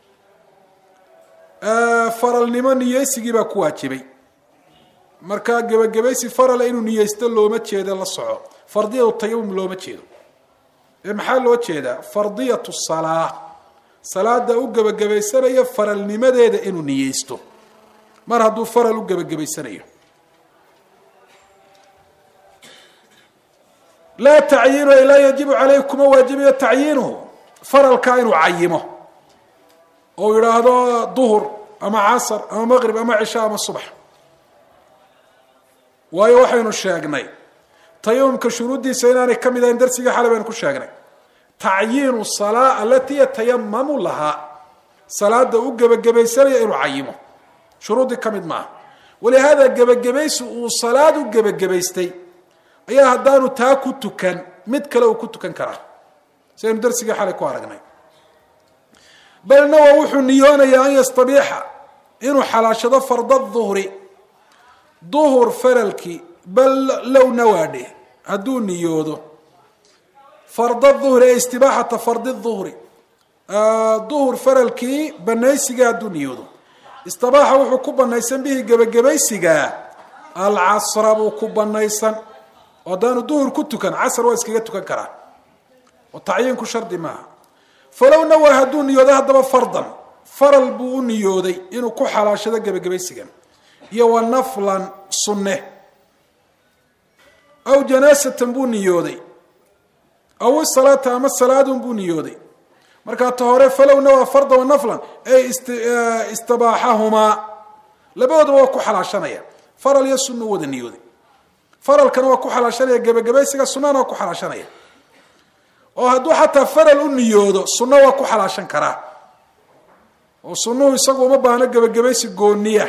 faralnimo niyeysigii baa ku waajibay marka gebagabaysi farala inuu niyeysto looma jeedo la soco fardiyatu tayamum looma jeedo ee maxaa loo jeedaa fardiyatu salaa salaada u gebagabaysanayo faralnimadeeda inuu niyeysto mar hadduu faral u gebagabaysanayo laa tacyiinu ay laa yajibu caleyh kuma waajibayo tacyiinuhu faralkaa inuu cayimo oo yidhaahdo duhur ama casr ama maqrib ama cisha ama subax. waayo waxaynu sheegnay tayamumka shuruuddiisa inaanay ka mid ahayn darsigii xalay baynu ku sheegnay tacyiinu salaa alatii yatayamamu lahaa, salaada u gebagabaysanaya inuu cayimo shuruuddii ka mid maaha. walihaada gebagabaysi uu salaad u gebagabaystay ayaa haddaanu taa ku tukan mid kale uu ku tukan karaa, sidaynu darsigii xalay ku aragnay. balna waa wuxuu niyoonayaa an yastabiixa inuu xalaashado farda duhri, duhur faralkii, bal low nawaadhe hadduu niyoodo farda duhri ee istibaaxata fardi duhri, duhur faralkii banaysiga hadduu niyoodo. istibaaxa wuxuu ku banaysan bihi gebagabaysiga alcasra buu ku banaysan, oo haddaanu duhur ku tukan casr waa iskaga tukan karaa oo tacyiinku shardi maaha. falow nawaa hadduu niyoodo haddaba fardan, faral buu u niyooday inuu ku xalaashado gebagabaysigan, iyo wa naflan sunne, aw janaasatan buu niyooday, aw salaata ama salaadun buu niyooday. markaa ta hore falow nawaa fardan wa naflan ay istibaaxahumaa, labadoodaba waa ku xalaashanaya, faral iyo sunna u wada niyooday. faralkana waa ku xalaashanaya gebagabaysiga, sunnana waa ku xalaashanaya. oo hadduu xataa faral u niyoodo sunno waa ku xalaashan karaa, oo sunnuhu isagu uma baahno gebagabaysi gooniya.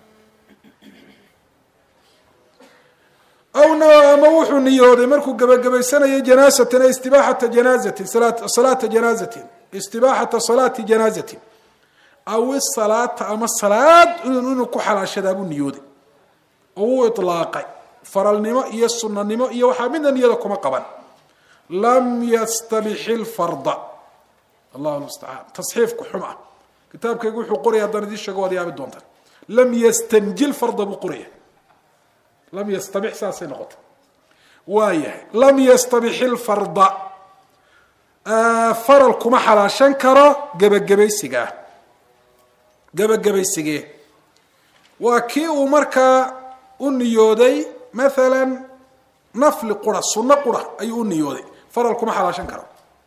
aw na ama wuxuu niyooday markuu gebagabaysanayay janaasatan ee istibaaxata janaazatin, salaata janaazatin, istibaaxata salaati janaazatin, aw salaata ama salaad inuu ku xalaashadaa buu niyooday oo uu itlaaqay faralnimo iyo sunnanimo iyo waxaa midna niyada kuma qaban. lam yastabixi lfarda, allahu mustacaan, tasxiifku xuma kitaabkaygu wuxuu qoraya haddaan idiin sheego waad yaabi doontaan. lam yastanji lfarda buu qoraya, lam yastabix saasay noqota. waayahay lam yastabixi lfarda, faral kuma xalaashan karo gebagabaysigaa. gebagabaysigee waa kii uu markaa u niyooday maalan nafli qura, sunno qura ayuu u niyooday, faral kuma xalaashan karo.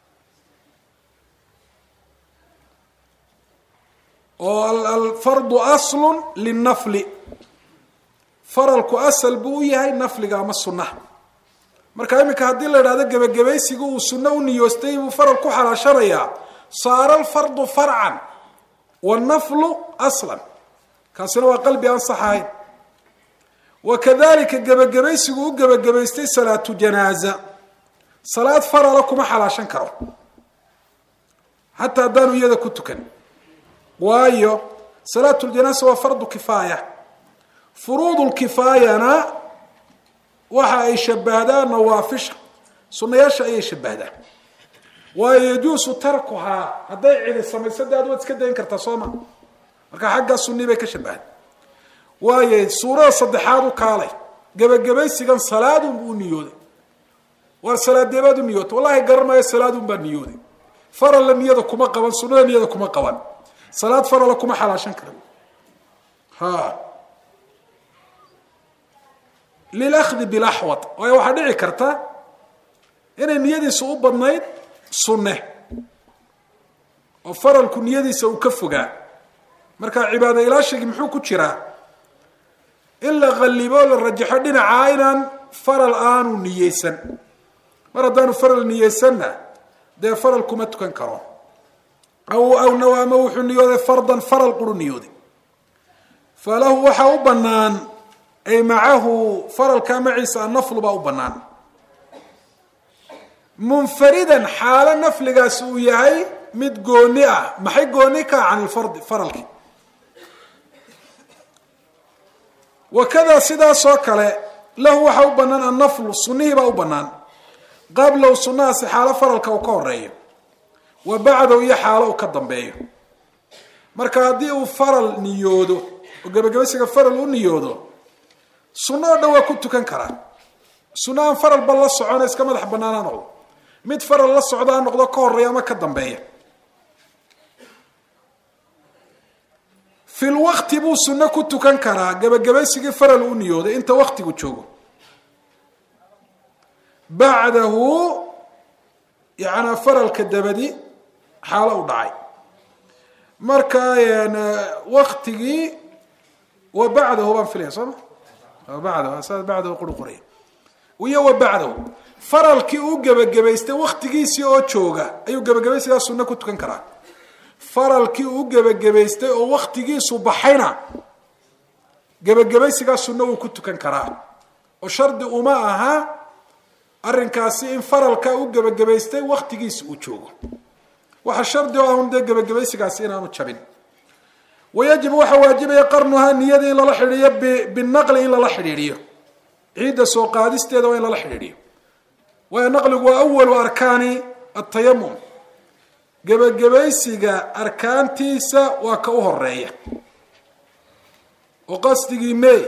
oo alfardu aslun linafli, faralku asal buu u yahay nafliga ama sunnaha. marka iminka haddii la idhahdo gebagabaysigu uu sunno u niyoostay buu faral ku xalaashanayaa, saara alfardu farcan wanaflu aslan, kaasina waa qalbi aan sax ahayn. wakadalika gebagabaysigu u gebagabaystay salaatu janaaza, salaad farala kuma xalaashan karo xataa haddaanu iyada ku tukan, waayo salaatu ljanaasa waa fardu kifaaya. furuudu lkifaayana waxa ay shabahdaan nawaafisha, sunnayaasha ayay shabahdaan. waayo yajuusu tarkuhaa, hadday cidi samayso de ad waad iska dayn kartaa sooma, marka xaggaa sunni bay ka shabahda. waayo suurada saddexaad u kaalay, gebagabaysigan salaadun buu u niyooday. waar salaadeebaad u niyootay? wallahi garan maayo, salaadun baa niyooday. faralla niyada kuma qaban, sunnada niyada kuma qaban, salaad farala kuma xalaashan kara. ha lilahdi bilaxwad, waayo waxaa dhici karta inay niyadiisa u badnayd sunne oo faralku niyadiisa uu ka fogaa. marka cibaado ilaashigi muxuu ku jiraa? in la qallibo la rajaxo dhinacaa inaan faral aanu niyeysan. mar haddaanu faral niyeysanna dee faral kuma tukan karo. aw aw nawaama wuxuu niyooday fardan, faral quru niyooday, falahu waxaa u banaan ay macahu faralkaa maciisa annaflu baa u banaan, munfaridan xaalo nafligaasi uu yahay mid gooni ah. maxay gooni ka can ilfardi? faralki. wakadaa sidaasoo kale lahu waxaa u banaan annaflu, sunnihii baa u banaan, qablow sunnahaasi xaalo faralka uu ka horeeyo, wa bacdow iyo xaalo uu ka dambeeyo. marka haddii uu faral niyoodo oo gebagabaysiga faral u niyoodo, sunno o dhan waa ku tukan karaa. sunno aan faral ba la socona iska madax banaana noqdo, mid faral la socdaa noqdo ka horeeya ama ka dambeeya. fi lwaqti buu sunno ku tukan karaa gebagabaysigii faral u niyooday inta waktigu joogo. bacdahu yana faralka dabadi xaalo u dhacay. marka waqtigii wa bacdahu baan filaya sooma bacdahu asaad bacdahu quri qoray iyo wa bacdahu faralkii uu gabagabaystay waqtigiisii oo jooga ayuu gabagabaysigaa sunno ku tukan karaa faralkii uu gabagabaystay oo waqtigiisu baxayna gabagabaysigaa sunno uu ku tukan karaa oo shardi uma aha arrinkaasi in faralka uu gabagabaystay waqtigiisa uu joogo waxa shardi oo ah dee gabagabaysigaasi inaanu jabin wayajib waxa waajibaya qarnuha niyada in lala xidhiidhiyo binaqli in lala xidhiidhiyo ciidda soo qaadisteeda waa in lala xidhiidhiyo waayo naqligu waa awalu arkaani atayamum gabagabaysiga arkaantiisa waa ka u horeeya oo qasdigii may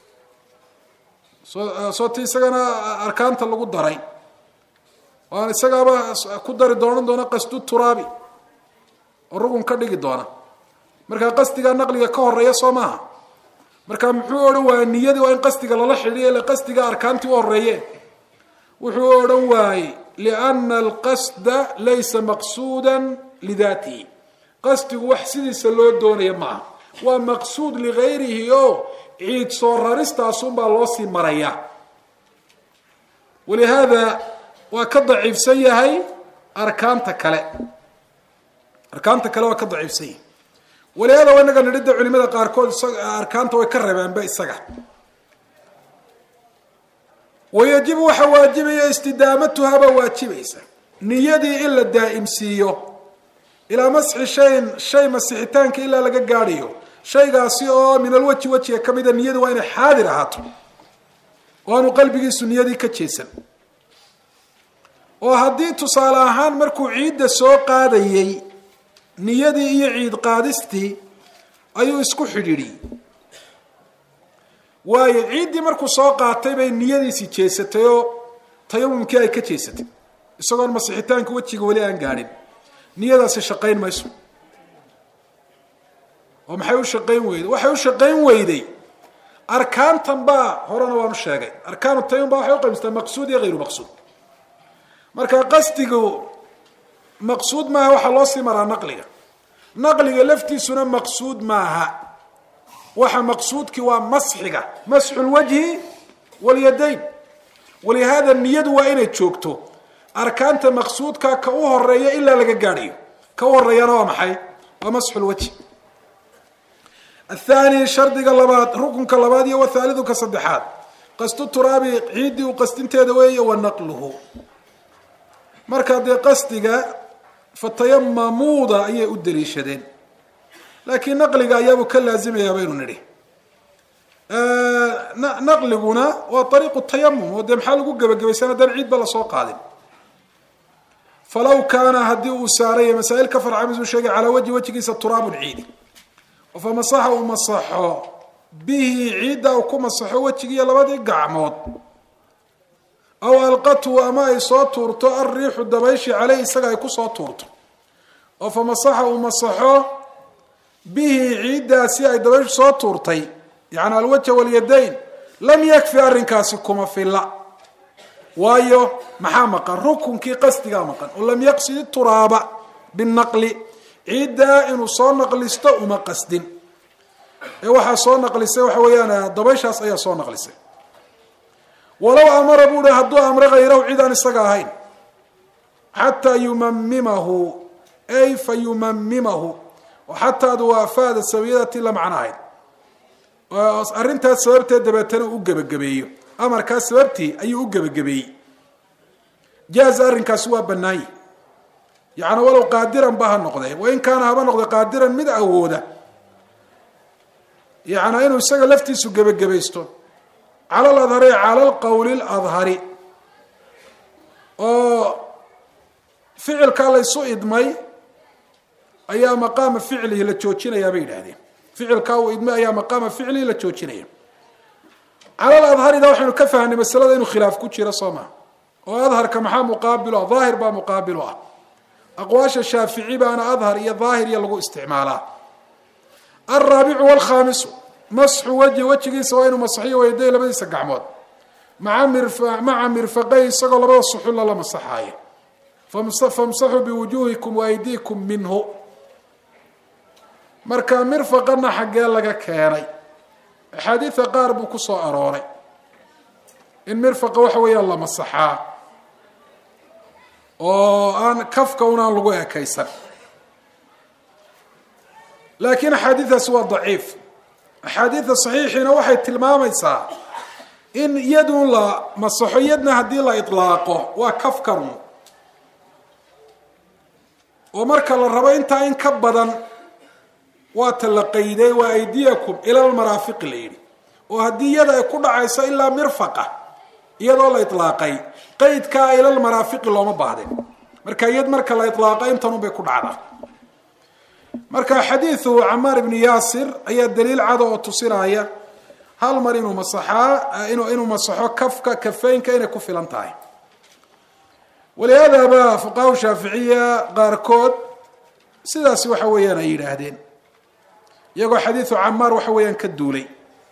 soo soo ti isagana arkaanta lagu daray waan isagaaba ku dari doonan doona qasdu turaabi oo rugun ka dhigi doona marka qasdiga naqliga ka horeeya soo maaha marka muxuu odhan waa niyadii waa in qasdiga lala xidhiyo ila qasdiga arkaantii u horeeye wuxuu odhan waayey liana alqasda laysa maqsuudan lidaatihi qasdigu wax sidiisa loo doonaya maaha waa maqsuud ligayrihi oo ciid soo raristaasunbaa loo sii maraya walihaada waa ka daciifsan yahay arkaanta kale arkaanta kale waa ka daciifsan yahay walihaada waa inaga nidhida culimada qaarkood arkaanta way ka reebeenba isaga wayajibu waxa waajibaya istidaamatuha baa waajibaysa niyadii in la daa'imsiiyo ilaa masxi shayin shay masixitaanka ilaa laga gaadhayo shaygaasi oo min alwaji wajiga ka mida niyadu waa inay xaadir ahaato oo aanu qalbigiisu niyadii ka jeesan oo haddii tusaale ahaan markuu ciidda soo qaadayey niyadii iyo ciid qaadistii ayuu isku xidhiidhiyey waayo ciiddii markuu soo qaatay bay niyadiisii jeesatay oo tayamumkii ay ka jeesatay isagoon masixitaanka wejiga weli aan gaadhin niyadaasi shaqayn mayso oo maxay u shaqayn weyday waxay u shaqayn weyday arkaantan baa horena waanu sheegay arkaanu tayamum baa waxay u qaybsataa maqsuud iyo hayru maqsuud marka qasdigu maqsuud maaha waxaa loo sii maraa naqliga naqliga laftiisuna maqsuud maaha waxa maqsuudkii waa masxiga masxu lwajhi walyadayn walihada niyadu waa inay joogto arkaanta maqsuudka ka u horeeya ilaa laga gaadhayo ka u horeeyana waa maxay waa masxu lwajhi athani shardiga labaad rukunka labaad iyo wathaalidu ka saddexaad qasdu turaabi ciiddii u qasdinteeda weeye wa naqluhu marka dee qasdiga fatayamamuuda ayay u daliishadeen laakiin naqliga ayaabuu ka laazimayaa baynu nidhi naqliguna waa ariiqu tayamum oo dee maxaa lagu gebagabaysan haddaan ciid ba lasoo qaadin falaw kaana haddii uu saaraya masaa'il ka farcamisuu sheegay calaa wajhi wejigiisa turaabun ciidi oo fa masaxa uu masaxo bihi ciidda uu ku masaxo wejigiiyo labadii gacmood aw alqathu ama ay soo tuurto alriixu dabayshi caleyh isaga ay kusoo tuurto oo fa masaxa uu masaxo bihi ciiddaasi ay dabayshu soo tuurtay yani alwajha walyadayn lam yakfi arrinkaasi kuma filla waayo maxaa maqan rukunkii qasdigaa maqan oo lam yaqsid turaaba binaqli ciiddaa inuu soo naqlisto uma qasdin ee waxaa soo naqlisay waxa weeyaan dabayshaas ayaa soo naqlisay walow amara buu hi hadduu amre hayrahu cid aan isaga ahayn xataa yumamimahu ay fa yumamimahu oo xataadu waa afaada sabiyadati la macno ahayd arrintaas sababteed dabeetana u gebagabeeyo amarkaas sababtii ayuu u gebagabeeyey jaaza arrinkaasi waa banaanye yani walow qaadiran ba ha noqdee wain kaana haba noqde qaadiran mid awooda yani inuu isaga laftiisu gebagabaysto cala aladhari cala alqowli ladhari oo ficilkaa laysu idmay ayaa maqaama ficlihi la joojinayaa bay yidhahdeen ficilkaa uu idmay ayaa maqaama ficlihi la joojinaya cala aladharida waxaynu ka fahnay masalada inuu khilaaf ku jiro soo maa oo adharka maxaa muqaabil ah daahir baa muqaabil ah aqwaasha shaafici baana adhar iyo daahir iyo lagu isticmaalaa alraabicu walkhaamisu masxu wajhi wejigiisa waa inuu masaxiyo wayday labadiisa gacmood maa maca mirfaqay isagoo labada suxulla la masaxaayo famsaxuu biwujuhikum waaydiikum minhu marka mirfaqana xaggee laga keenay axaadiida qaar buu ku soo arooray in mirfaqa waxa weeyaan la masaxaa oo aan kafka unaan lagu ekaysan laakiin axaadiidaasi waa daciif axaadiida saxiixiina waxay tilmaamaysaa in yadun la masaxo yadna haddii la itlaaqo waa kafkan oo marka la rabo intaa in ka badan waa ta la qayday waa aydiyakum ila almaraafiqi la yidhi oo haddii yada ay ku dhacayso ilaa mirfaqa iyadoo la itlaaqay qaydkaa ila almaraafiqi looma baahdin marka yad marka la itlaaqo intanun bay ku dhacdaa marka xadiidu camaar ibni yaasir ayaa daliil cada oo tusinaya hal mar inuu masaxaa inuu inuu masaxo kafka kafeynka inay ku filan tahay walihaada ba fuqahaa shaaficiya qaarkood sidaasi waxa weeyaan ay yidhaahdeen iyagoo xadiidu camaar waxa weeyaan ka duulay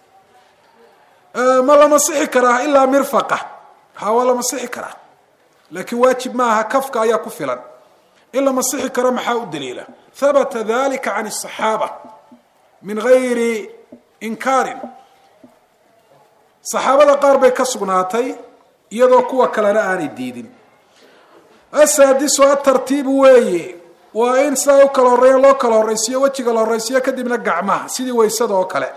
ma la masixi karaa ilaa mirfaqa ha waa la masixi karaa laakiin waajib maaha kafka ayaa ku filan in la masixi karo maxaa u daliila habata dalika can الصaxaaba min gayri inkaarin saxaabada qaar bay ka sugnaatay iyadoo kuwa kalena aanay diidin asaadisu atartiibu weeye waa in sidaa u kala horeeya loo kala horeysiyo wejiga la horeysiyo kadibna gacmaha sidii waysada oo kale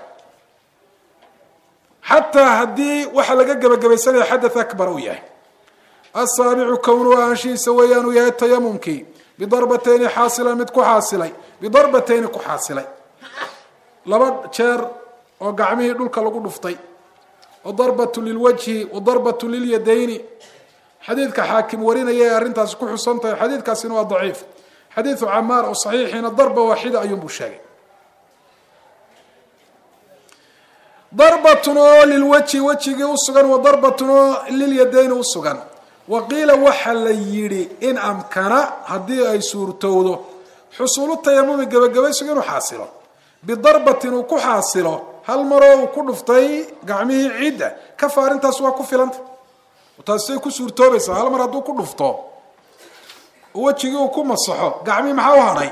xataa haddii waxa laga gebagabaysanaya xadath akbar uu yahay asaabicu kownuhu aanshihiisa weeyaan uu yahay tayamumkii bidarbatayni xaasilan mid ku xaasilay bidarbatayni ku xaasilay laba jeer oo gacmihii dhulka lagu dhuftay wadarbatu lilwajhi wadarbatu lilyadayni xadiidka xaakim warinaya ee arrintaasi ku xusan tahay xadiidkaasina waa daciif xadiidu camaar oo saxiixiina darba waaxida ayuunbuu sheegay darbatun oo lilwajhi wejigii usugan wa darbatun oo lilyadayni usugan waqiila waxa la yidhi in amkana haddii ay suurtowdo xusuulu tayamumi gebagabaysigu inuu xaasilo bidarbatin uu ku xaasilo hal maroo uu ku dhuftay gacmihii ciidda kafa arrintaas waa ku filanta taasay ku suurtoobaysaa hal mar hadduu ku dhufto wejigii uu ku masaxo gacmihii maxaa u hadhay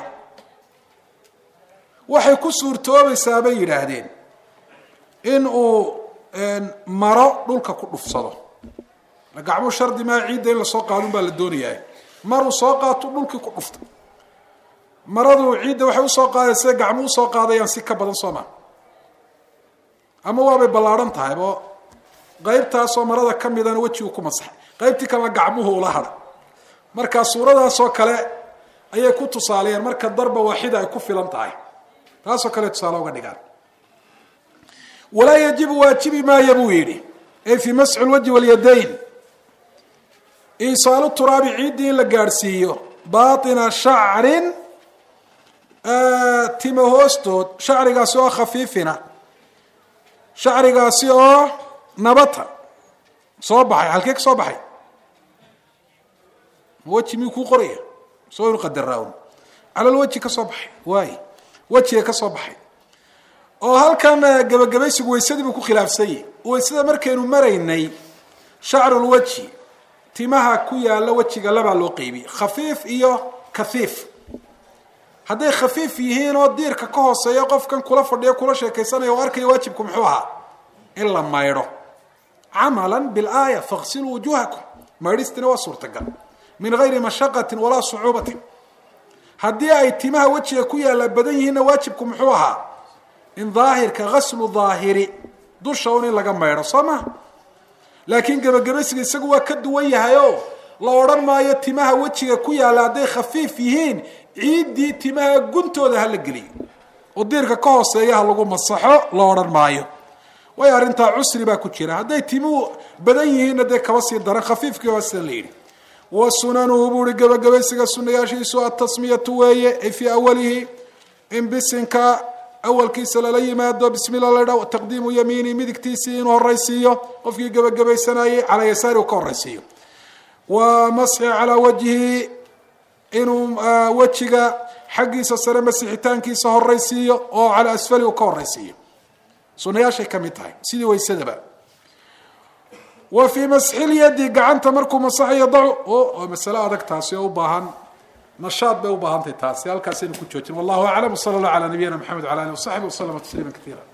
waxay ku suurtoobaysaa bay yidhaahdeen in uu maro dhulka ku dhufsado gacmuhu shardi maa ciidda in lasoo qaadun baa la doonayaa maruu soo qaato dhulkii ku dhufta maradu ciidda waxay usoo qaadaysa gacmuhu usoo qaadayaan si ka badan soo maa ama waabay ballaadhan tahay oo qaybtaasoo marada ka midana wejigu ku masaxay qaybtii kalena gacmuhu ula hadha marka suuradaasoo kale ayay ku tusaaleyeen marka darba waaxida ay ku filan tahay taasoo kale tusaale uga dhigaan walaa yajibu waajibi maaya buu yidhi ay fii masxi lwajhi walyadayn isaalu turaabi ciiddii in la gaadhsiiyo baatina shacrin tima hoostood shacrigaasi oo khafiifina shacrigaasi oo nabata soo baxay halkee ka soo baxay weji miyuu kuu qoraya soo inu qadaraawn calal weji ka soo baxay waay wejiga ka soo baxay oo halkan gebagabaysigu waysadii buu ku khilaafsan yahy waysada markaynu maraynay shacrulwajhi timaha ku yaalla wejiga labaa loo qeybiyey khafiif iyo kahiif hadday khafiif yihiin oo diirka ka hooseeya qofkan kula fadhiyo kula sheekaysanaya oo arkaya waajibku muxuu ahaa in la maydho camalan bilaaya faqsiluu wujuuhakum maydhistina waa suurtagal min gayri mashaqatin walaa sucuubatin haddii ay timaha wejiga ku yaalla badan yihiinna waajibku muxuu ahaa in daahirka gaslu daahiri dusha un in laga maydho soo maha laakiin gebagabaysiga isagu waa ka duwan yahay oo la odhan maayo timaha wejiga ku yaalla hadday khafiif yihiin ciiddii timaha guntooda ha la geliyo oo diirka ka hooseeya ha lagu masaxo la odhan maayo way arrintaa cusri baa ku jira hadday timuhu badan yihiinna dee kaba sii daran khafiifkii waa sida la yidhi wa sunanuhu buu uhi gebagabaysiga sunayaashiisu atasmiyatu weeye ay fii awalihi in bisinka awalkiisa lala yimaado bismillah la dha taqdiimu yamiini midigtiisii inuu horaysiiyo qofkii gebagabaysanayay calaa yasaari uu ka horaysiiyo wa masxi calaa wajhi inuu wejiga xaggiisa sare masixitaankiisa horaysiiyo oo calaa asfali uu ka horaysiiyo sunayaashay ka mid tahay sidii waysadaba wa fii masxil yadi gacanta markuu masaxayo dacu oo masale adag taasi oo u baahan nashaad bay u baahan tahay taasi halkaasaynu ku joojin wallahu aclam wsala allah calaa nabiyina maxamed wala alihi wasaxbi waslama tasliima katiira